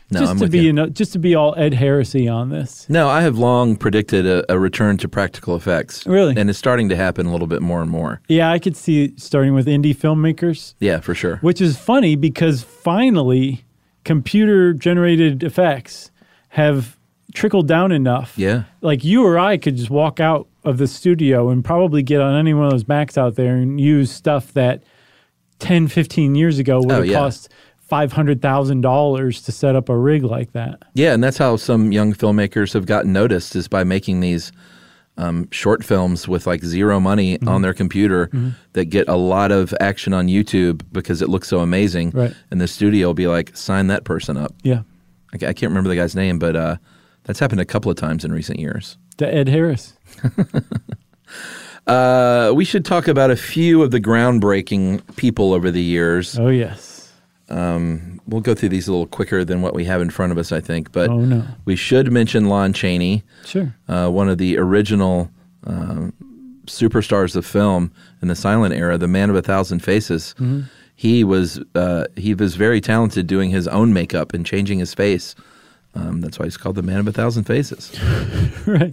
No, just I'm to with be you. you know, just to be all Ed Harris-y on this. No, I have long predicted a, a return to practical effects. Really? And it's starting to happen a little bit more and more. Yeah, I could see it starting with indie filmmakers, Yeah, for sure. which is funny because finally computer-generated effects have trickled down enough. Yeah. Like you or I could just walk out of the studio and probably get on any one of those Macs out there and use stuff that ten, fifteen years ago would Oh, have yeah. cost five hundred thousand dollars to set up a rig like that. Yeah, and that's how some young filmmakers have gotten noticed is by making these um, short films with like zero money Mm-hmm. on their computer mm-hmm. that get a lot of action on YouTube because it looks so amazing. Right. And the studio will be like, sign that person up. Yeah. I, I can't remember the guy's name, but uh, that's happened a couple of times in recent years. To Ed Harris. Uh, we should talk about a few of the groundbreaking people over the years. Oh, yes. Um, we'll go through these a little quicker than what we have in front of us, I think. But Oh, no. we should mention Lon Chaney, Sure. uh, one of the original uh, superstars of film in the silent era, the man of a thousand faces. Mm-hmm. He was uh, he was very talented doing his own makeup and changing his face. Um, that's why he's called the man of a thousand faces. Right.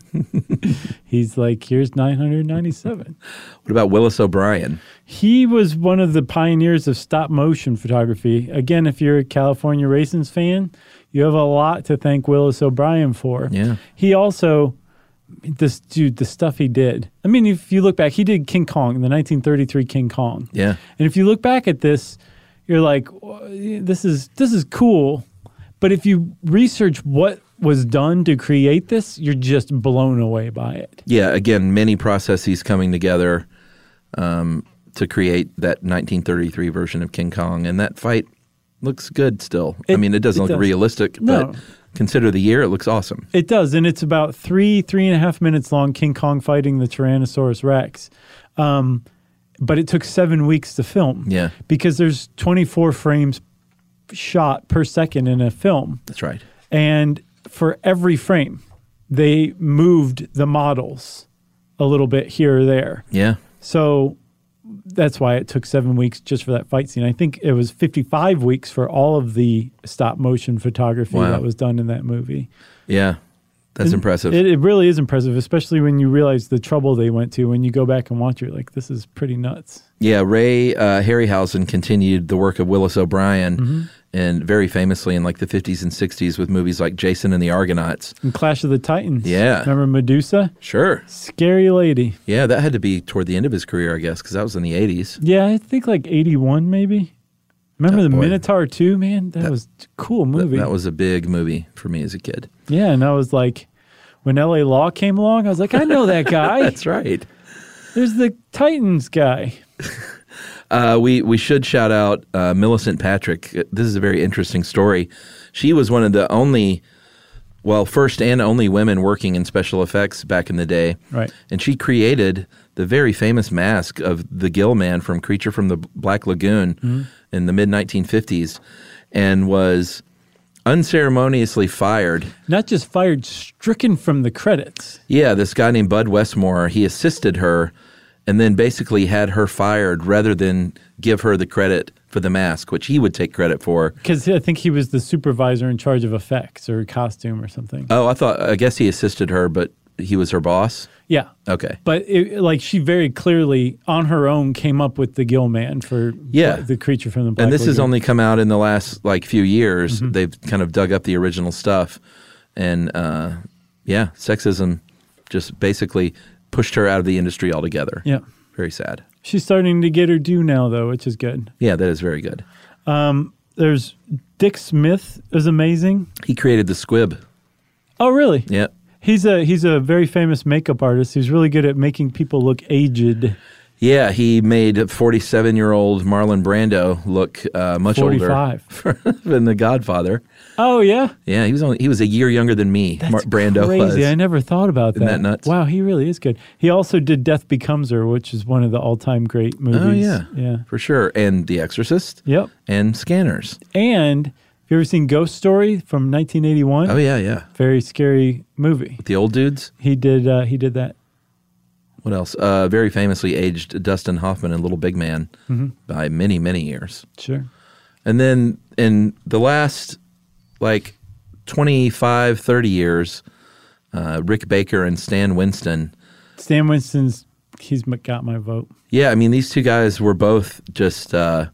He's like, here's nine hundred ninety-seven. What about Willis O'Brien? He was one of the pioneers of stop motion photography. Again, if you're a California Raisins fan, you have a lot to thank Willis O'Brien for. Yeah. He also, this dude, the stuff he did. I mean, if you look back, he did King Kong, the nineteen thirty-three King Kong. Yeah. And if you look back at this, you're like, this is this is cool. But if you research what was done to create this, you're just blown away by it. Yeah, again, many processes coming together um, to create that nineteen thirty-three version of King Kong. And that fight looks good still. I It- mean, it doesn't it look does. realistic, No. but consider the year, it looks awesome. It does, and it's about three, three and a half minutes long, King Kong fighting the Tyrannosaurus Rex. Um, but it took seven weeks to film. Yeah. Because there's twenty-four frames shot per second in a film. That's right. And for every frame, they moved the models a little bit here or there. Yeah. So that's why it took seven weeks just for that fight scene. I think it was fifty-five weeks for all of the stop motion photography Wow. that was done in that movie. Yeah. That's And impressive. It, it really is impressive, especially when you realize the trouble they went to. When you go back and watch it, you're like, this is pretty nuts. Yeah, Ray uh, Harryhausen continued the work of Willis O'Brien, Mm-hmm. and very famously in like the fifties and sixties with movies like Jason and the Argonauts. And Clash of the Titans. Yeah. Remember Medusa? Sure. Scary lady. Yeah, that had to be toward the end of his career, I guess, because that was in the eighties. Yeah, I think like eighty-one maybe. Remember Oh, the boy. Minotaur too, man? That, was a cool movie. That was a big movie for me as a kid. Yeah, and I was like, when L A Law came along, I was like, I know that guy. That's right. There's the Titans guy. Uh, we we should shout out uh, Millicent Patrick. This is a very interesting story. She was one of the only, well, first and only women working in special effects back in the day. Right. And she created the very famous mask of the Gill Man from Creature from the Black Lagoon Mm-hmm. in the mid nineteen fifties, and was unceremoniously fired. Not just fired, stricken from the credits. Yeah, this guy named Bud Westmore, he assisted her and then basically had her fired rather than give her the credit for the mask, which he would take credit for. Because I think he was the supervisor in charge of effects or costume or something. Oh, I thought, I guess he assisted her, but he was her boss? Yeah. Okay. But it, like she very clearly, on her own, came up with the Gill Man for Yeah. the creature from the Black And this has Lagoon. only come out in the last like few years. Mm-hmm. They've kind of dug up the original stuff. And uh, yeah, sexism just basically pushed her out of the industry altogether. Yeah. Very sad. She's starting to get her due now, though, which is good. Yeah, that is very good. There's Dick Smith is amazing. He created the squib. Oh, really? Yeah. He's a he's a very famous makeup artist. He's really good at making people look aged. Yeah, he made forty-seven-year-old Marlon Brando look uh, much forty-five. older than The Godfather. Oh, yeah? Yeah, he was only he was a year younger than me. That's Mar- Brando crazy. was. I never thought about Isn't that. that nuts? Wow, he really is good. He also did Death Becomes Her, which is one of the all-time great movies. Oh yeah, Yeah. for sure. And The Exorcist. Yep. And Scanners. And have you ever seen Ghost Story from nineteen eighty-one? Oh yeah, yeah. Very scary movie. The old dudes. He did uh, he did that. What else? Uh, very famously aged Dustin Hoffman in Little Big Man Mm-hmm. by many, many years. Sure. And then in the last, like, twenty-five, thirty years, uh, Rick Baker and Stan Winston. Stan Winston's, he's got my vote. Yeah, I mean, these two guys were both just uh,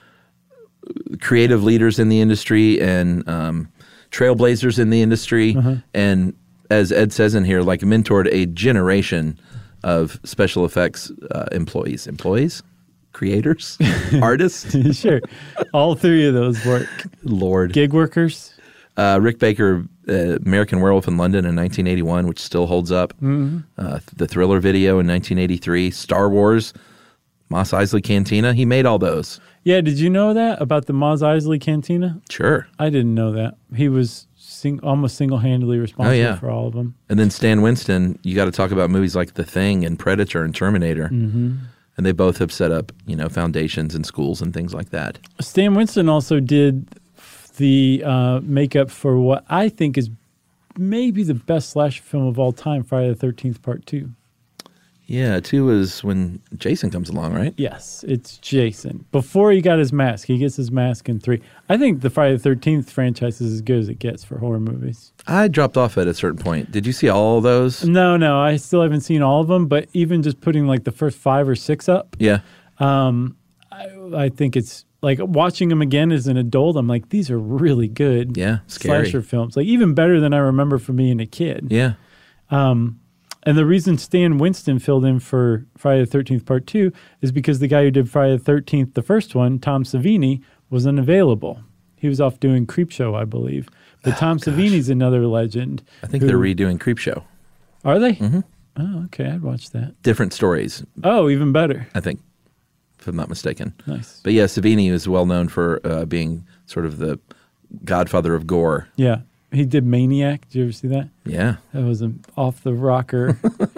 creative leaders in the industry and um, trailblazers in the industry. Uh-huh. And as Ed says in here, like mentored a generation of special effects uh, employees. Employees? Creators? Artists? Sure. All three of those work. Lord. Gig workers. Uh, Rick Baker, uh, American Werewolf in London in nineteen eighty-one, which still holds up. Mm-hmm. Uh, the Thriller video in nineteen eighty-three. Star Wars, Mos Eisley Cantina. He made all those. Yeah, did you know that about the Mos Eisley Cantina? Sure. I didn't know that. He was sing- almost single-handedly responsible oh, yeah. for all of them. And then Stan Winston, you got to talk about movies like The Thing and Predator and Terminator. Mm-hmm. And they both have set up, you know, foundations and schools and things like that. Stan Winston also did the uh, makeup for what I think is maybe the best slasher film of all time, Friday the thirteenth Part two. Yeah, two is when Jason comes along, right? Yes, it's Jason. Before he got his mask, he gets his mask in three. I think the Friday the thirteenth franchise is as good as it gets for horror movies. I dropped off at a certain point. Did you see all of those? No, no, I still haven't seen all of them, but even just putting like the first five or six up, yeah, um, I, I think it's like watching them again as an adult. I'm like, these are really good, yeah, scary slasher films, like even better than I remember from being a kid. Yeah. Um, and the reason Stan Winston filled in for Friday the thirteenth Part two is because the guy who did Friday the thirteenth, the first one, Tom Savini, was unavailable. He was off doing Creepshow, I believe. But oh, Tom gosh. Savini's another legend. I think who, they're redoing Creepshow. Are they? Mm-hmm. Oh, okay. I'd watch that. Different stories. Oh, even better. I think, if I'm not mistaken. Nice. But yeah, Savini is well known for uh, being sort of the godfather of gore. Yeah. He did Maniac. Did you ever see that? Yeah. That was an off-the-rocker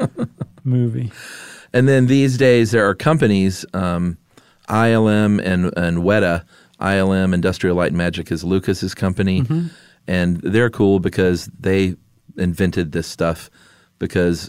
movie. And then these days there are companies, um, I L M and, and Weta. I L M, Industrial Light and Magic, is Lucas's company. Mm-hmm. And they're cool because they invented this stuff because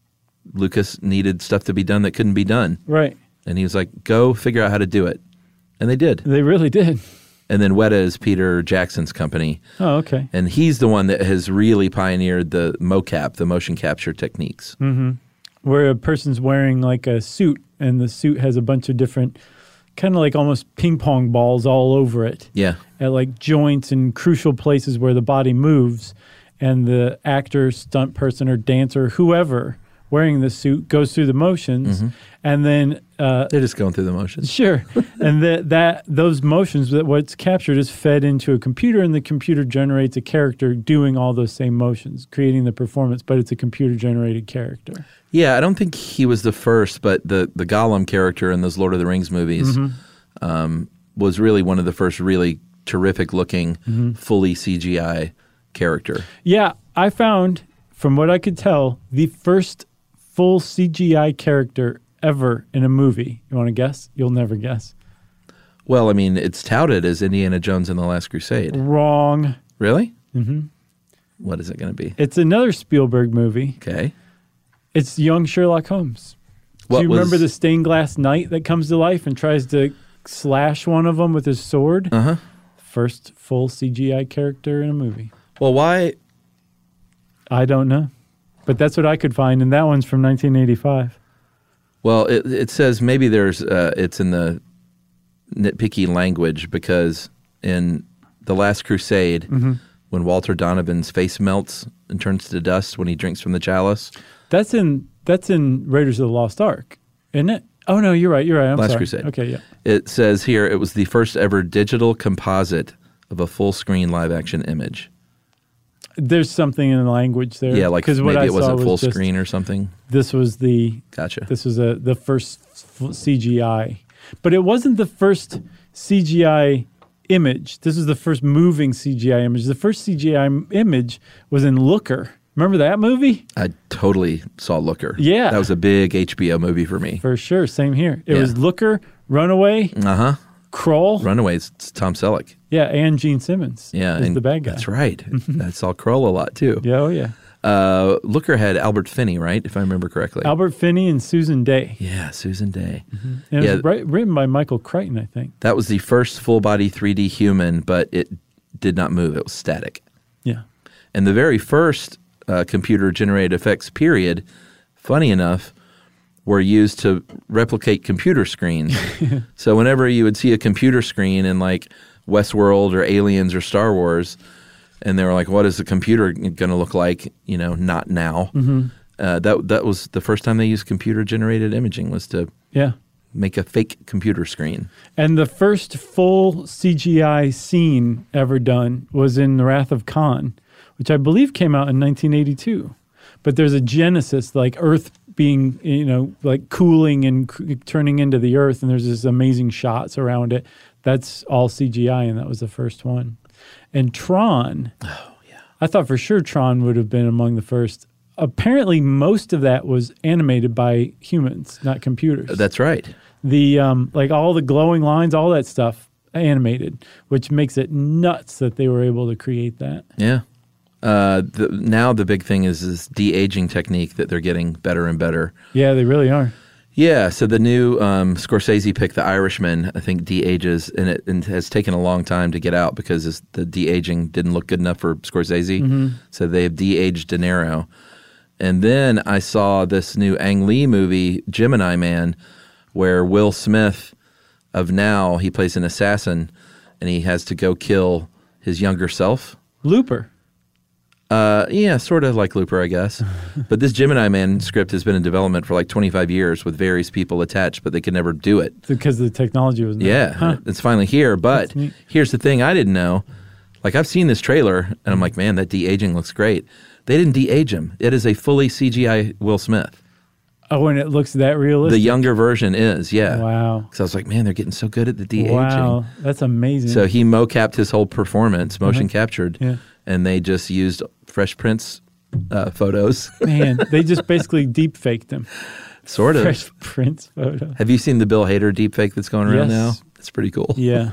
Lucas needed stuff to be done that couldn't be done. Right. And he was like, go figure out how to do it. And they did. They really did. And then Weta is Peter Jackson's company. Oh, okay. And he's the one that has really pioneered the mocap, the motion capture techniques. Mm-hmm. Where a person's wearing like a suit, and the suit has a bunch of different, kind of like almost ping pong balls all over it. Yeah. At like joints and crucial places where the body moves. And the actor, stunt person, or dancer, whoever wearing the suit goes through the motions. Mm-hmm. And then uh, they're just going through the motions. Sure. And that that those motions, that what's captured is fed into a computer, and the computer generates a character doing all those same motions, creating the performance, but it's a computer-generated character. Yeah, I don't think he was the first, but the, the Gollum character in those Lord of the Rings movies mm-hmm. um, was really one of the first really terrific-looking, mm-hmm. fully C G I character. Yeah, I found, from what I could tell, the first full C G I character ever in a movie. You want to guess? You'll never guess. Well, I mean, it's touted as Indiana Jones and the Last Crusade. Wrong. Really? Mm-hmm. What is it going to be? It's another Spielberg movie. Okay. It's young Sherlock Holmes. What Do you was... remember the stained glass knight that comes to life and tries to slash one of them with his sword? Uh-huh. First full C G I character in a movie. Well, why? I don't know. But that's what I could find, and that one's from nineteen eighty-five. Well, it, it says maybe there's uh, it's in the nitpicky language, because in The Last Crusade, mm-hmm. when Walter Donovan's face melts and turns to dust when he drinks from the chalice. That's in that's in Raiders of the Lost Ark, isn't it? Oh, no, you're right. You're right. I'm Last sorry. Crusade. Okay, yeah. It says here it was the first ever digital composite of a full-screen live-action image. There's something in the language there. Yeah, like maybe what I it wasn't was full just, screen or something. This was the gotcha. This was a the first C G I, but it wasn't the first C G I image. This is the first moving C G I image. The first C G I image was in Looker. Remember that movie? I totally saw Looker. Yeah, that was a big H B O movie for me. For sure, same here. It yeah. was Looker, Runaway. Uh huh. Kroll. Runaways, it's Tom Selleck. Yeah, and Gene Simmons. Yeah, is and the bad guy. That's right. I saw Kroll a lot too. Yeah, oh yeah. Uh, Looker had Albert Finney, right? If I remember correctly. Albert Finney and Susan Day. Yeah, Susan Day. Mm-hmm. And it yeah, was right, written by Michael Crichton, I think. That was the first full body three D human, but it did not move. It was static. Yeah. And the very first uh, computer-generated effects, period, funny enough, were used to replicate computer screens. So whenever you would see a computer screen in like Westworld or Aliens or Star Wars, and they were like, what is the computer going to look like, you know, not now. Mm-hmm. Uh, that that was the first time they used computer-generated imaging, was to yeah. make a fake computer screen. And the first full C G I scene ever done was in The Wrath of Khan, which I believe came out in nineteen eighty-two. But there's a genesis, like Earth being, you know, like cooling and c- turning into the Earth, and there's this amazing shots around it. That's all C G I, and that was the first one. And Tron, oh yeah, I thought for sure Tron would have been among the first. Apparently, most of that was animated by humans, not computers. That's right. The um, like all the glowing lines, all that stuff, animated, which makes it nuts that they were able to create that. Yeah. Uh, the, now the big thing is this de-aging technique that they're getting better and better. Yeah, they really are. Yeah, so the new um, Scorsese pick, The Irishman, I think de-ages, and it and has taken a long time to get out because it's, the de-aging didn't look good enough for Scorsese, mm-hmm. so they've de-aged De Niro. And then I saw this new Ang Lee movie, Gemini Man, where Will Smith of now, he plays an assassin, and he has to go kill his younger self. Looper. Uh, yeah, sort of like Looper, I guess. But this Gemini Man script has been in development for like twenty-five years with various people attached, but they could never do it. Because the technology was not. Yeah, huh. It's finally here. But here's the thing I didn't know. Like, I've seen this trailer, and I'm like, man, that de-aging looks great. They didn't de-age him. It is a fully C G I Will Smith. Oh, and it looks that realistic? The younger version is, yeah. Wow. Because I was like, man, they're getting so good at the de-aging. Wow, that's amazing. So he mocapped his whole performance, motion uh-huh. captured, yeah. and they just used Fresh Prince uh, photos. Man, they just basically deep faked him. Sort of. Fresh Prince photo. Have you seen the Bill Hader deep fake that's going around yes. now? It's pretty cool. Yeah.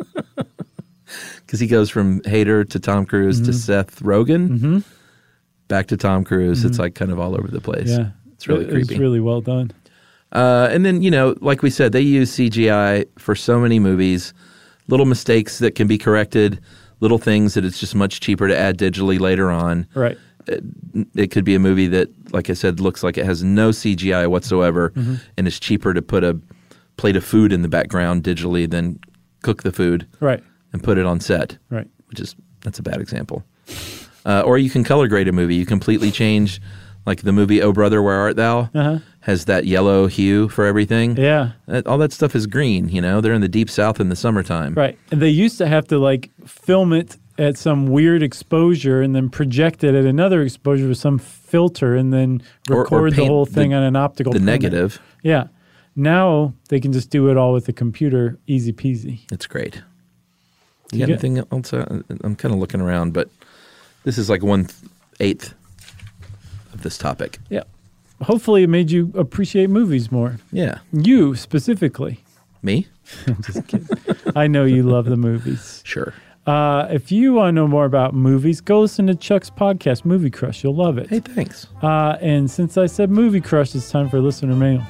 Because he goes from Hader to Tom Cruise mm-hmm. to Seth Rogen, mm-hmm. back to Tom Cruise. Mm-hmm. It's like kind of all over the place. Yeah. It's really it, creepy. It's really well done. Uh, and then, you know, like we said, they use C G I for so many movies. Little mistakes that can be corrected, little things that it's just much cheaper to add digitally later on. Right. It, it could be a movie that, like I said, looks like it has no C G I whatsoever, mm-hmm. and it's cheaper to put a plate of food in the background digitally than cook the food right. and put it on set. Right. Which is, that's a bad example. Uh, or you can color grade a movie. You completely change, like the movie Oh Brother, Where Art Thou? Uh-huh. Has that yellow hue for everything. Yeah. That, all that stuff is green, you know? They're in the deep south in the summertime. Right. And they used to have to, like, film it at some weird exposure and then project it at another exposure with some filter and then record or, or the whole thing the, on an optical The print. negative. Yeah. Now they can just do it all with the computer, easy peasy. It's great. you You got get, anything else? Uh, I'm kind of looking around, but this is like one-eighth of this topic. Yeah. Hopefully it made you appreciate movies more. Yeah. You specifically. Me? I'm just kidding. I know you love the movies. Sure. Uh, if you want to know more about movies, go listen to Chuck's podcast, Movie Crush. You'll love it. Hey, thanks. Uh, and since I said Movie Crush, it's time for listener mail.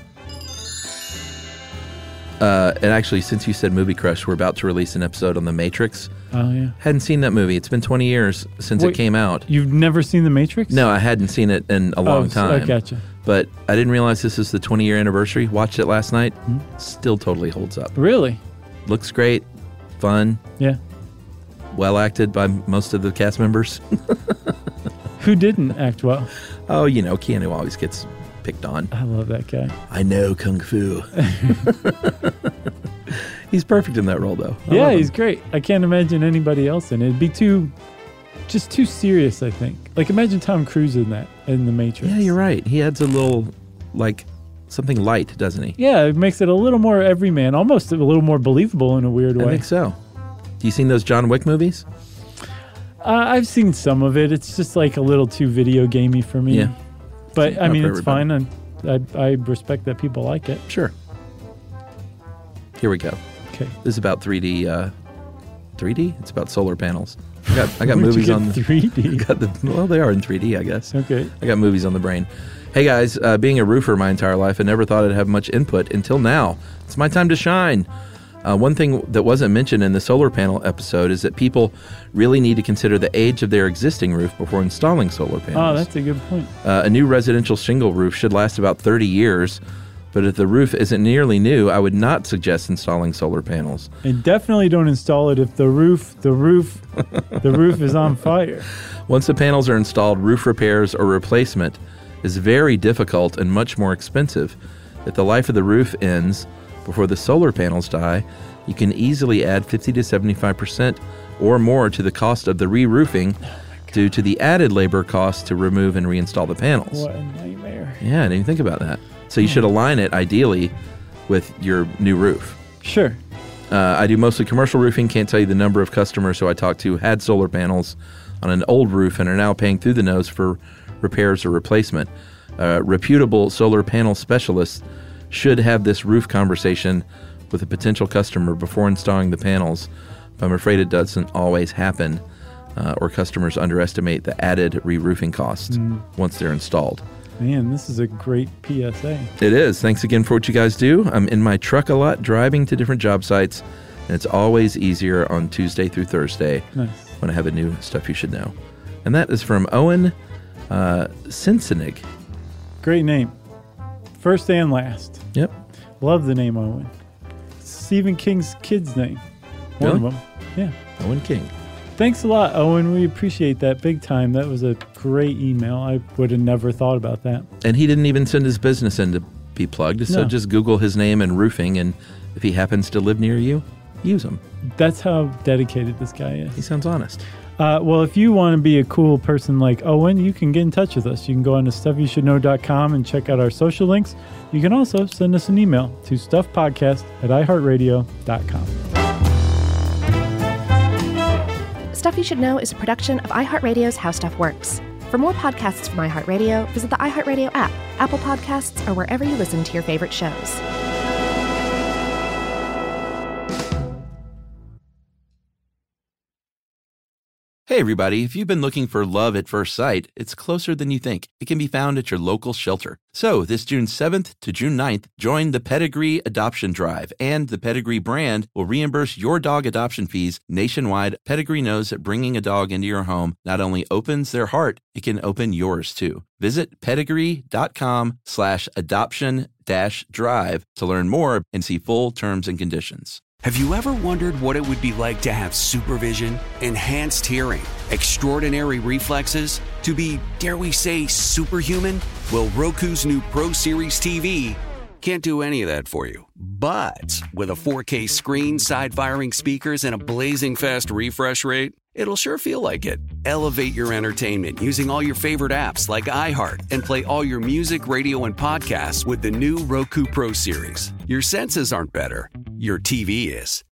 Uh, and actually, since you said Movie Crush, we're about to release an episode on The Matrix. Oh, yeah. Hadn't seen that movie. It's been twenty years since Wait, it came out. You've never seen The Matrix? No, I hadn't seen it in a long oh, time. I gotcha. But I didn't realize this is the twenty-year anniversary. Watched it last night. Mm-hmm. Still totally holds up. Really? Looks great. Fun. Yeah. Well acted by most of the cast members. Who didn't act well? Oh, you know, Keanu always gets picked on. I love that guy. I know Kung Fu. He's perfect in that role, though. I yeah, he's great. I can't imagine anybody else in it. It'd be too, just too serious, I think. Like, imagine Tom Cruise in that, in The Matrix. Yeah, you're right. He adds a little, like, something light, doesn't he? Yeah, it makes it a little more everyman, almost a little more believable in a weird way. I think so. Do you seen those John Wick movies? Uh, I've seen some of it. It's just like a little too video gamey for me. Yeah. But, I mean, it's everybody. fine. And I, I respect that people like it. Sure. Here we go. Okay. This is about three D. Uh, three D? It's about solar panels. I got, I got Where'd movies you get on the, three D. Got the, well, they are in three D, I guess. Okay. I got movies on the brain. Hey guys, uh, being a roofer my entire life, I never thought I'd have much input until now. It's my time to shine. Uh, one thing that wasn't mentioned in the solar panel episode is that people really need to consider the age of their existing roof before installing solar panels. Oh, that's a good point. Uh, a new residential shingle roof should last about thirty years, but if the roof isn't nearly new, I would not suggest installing solar panels. And definitely don't install it if the roof, the roof, the roof is on fire. Once the panels are installed, roof repairs or replacement is very difficult and much more expensive. If the life of the roof ends before the solar panels die, you can easily add fifty to seventy-five percent or more to the cost of the re-roofing oh due to the added labor costs to remove and reinstall the panels. What a nightmare. Yeah, I didn't even think about that. So you should align it, ideally, with your new roof. Sure. Uh, I do mostly commercial roofing. Can't tell you the number of customers who I talked to had solar panels on an old roof and are now paying through the nose for repairs or replacement. Uh, reputable solar panel specialists should have this roof conversation with a potential customer before installing the panels, but I'm afraid it doesn't always happen, uh, or customers underestimate the added re-roofing costs mm. once they're installed. Man, this is a great P S A. It is. Thanks again for what you guys do. I'm in my truck a lot, driving to different job sites, and it's always easier on Tuesday through Thursday nice. when I have a new Stuff You Should Know. And that is from Owen uh, Cincinnig. Great name. First and last. Yep. Love the name Owen. Stephen King's kid's name. One really? of them. Yeah. Owen King. Thanks a lot, Owen. We appreciate that big time. That was a great email. I would have never thought about that. And he didn't even send his business in to be plugged. So no. just Google his name and roofing, and if he happens to live near you, use him. That's how dedicated this guy is. He sounds honest. Uh, well, if you want to be a cool person like Owen, you can get in touch with us. You can go on to stuff you should know dot com and check out our social links. You can also send us an email to stuffpodcast at i heart radio dot com. Stuff You Should Know is a production of iHeartRadio's How Stuff Works. For more podcasts from iHeartRadio, visit the iHeartRadio app, Apple Podcasts, or wherever you listen to your favorite shows. Hey everybody, if you've been looking for love at first sight, it's closer than you think. It can be found at your local shelter. So this June seventh to June ninth, join the Pedigree Adoption Drive, and the Pedigree brand will reimburse your dog adoption fees nationwide. Pedigree knows that bringing a dog into your home not only opens their heart, it can open yours too. Visit pedigree.com slash adoption dash drive to learn more and see full terms and conditions. Have you ever wondered what it would be like to have supervision, enhanced hearing, extraordinary reflexes, to be, dare we say, superhuman? Well, Roku's new Pro Series T V can't do any of that for you. But with a four K screen, side-firing speakers, and a blazing fast refresh rate, it'll sure feel like it. Elevate your entertainment using all your favorite apps like iHeart and play all your music, radio, and podcasts with the new Roku Pro Series. Your senses aren't better. Your T V is.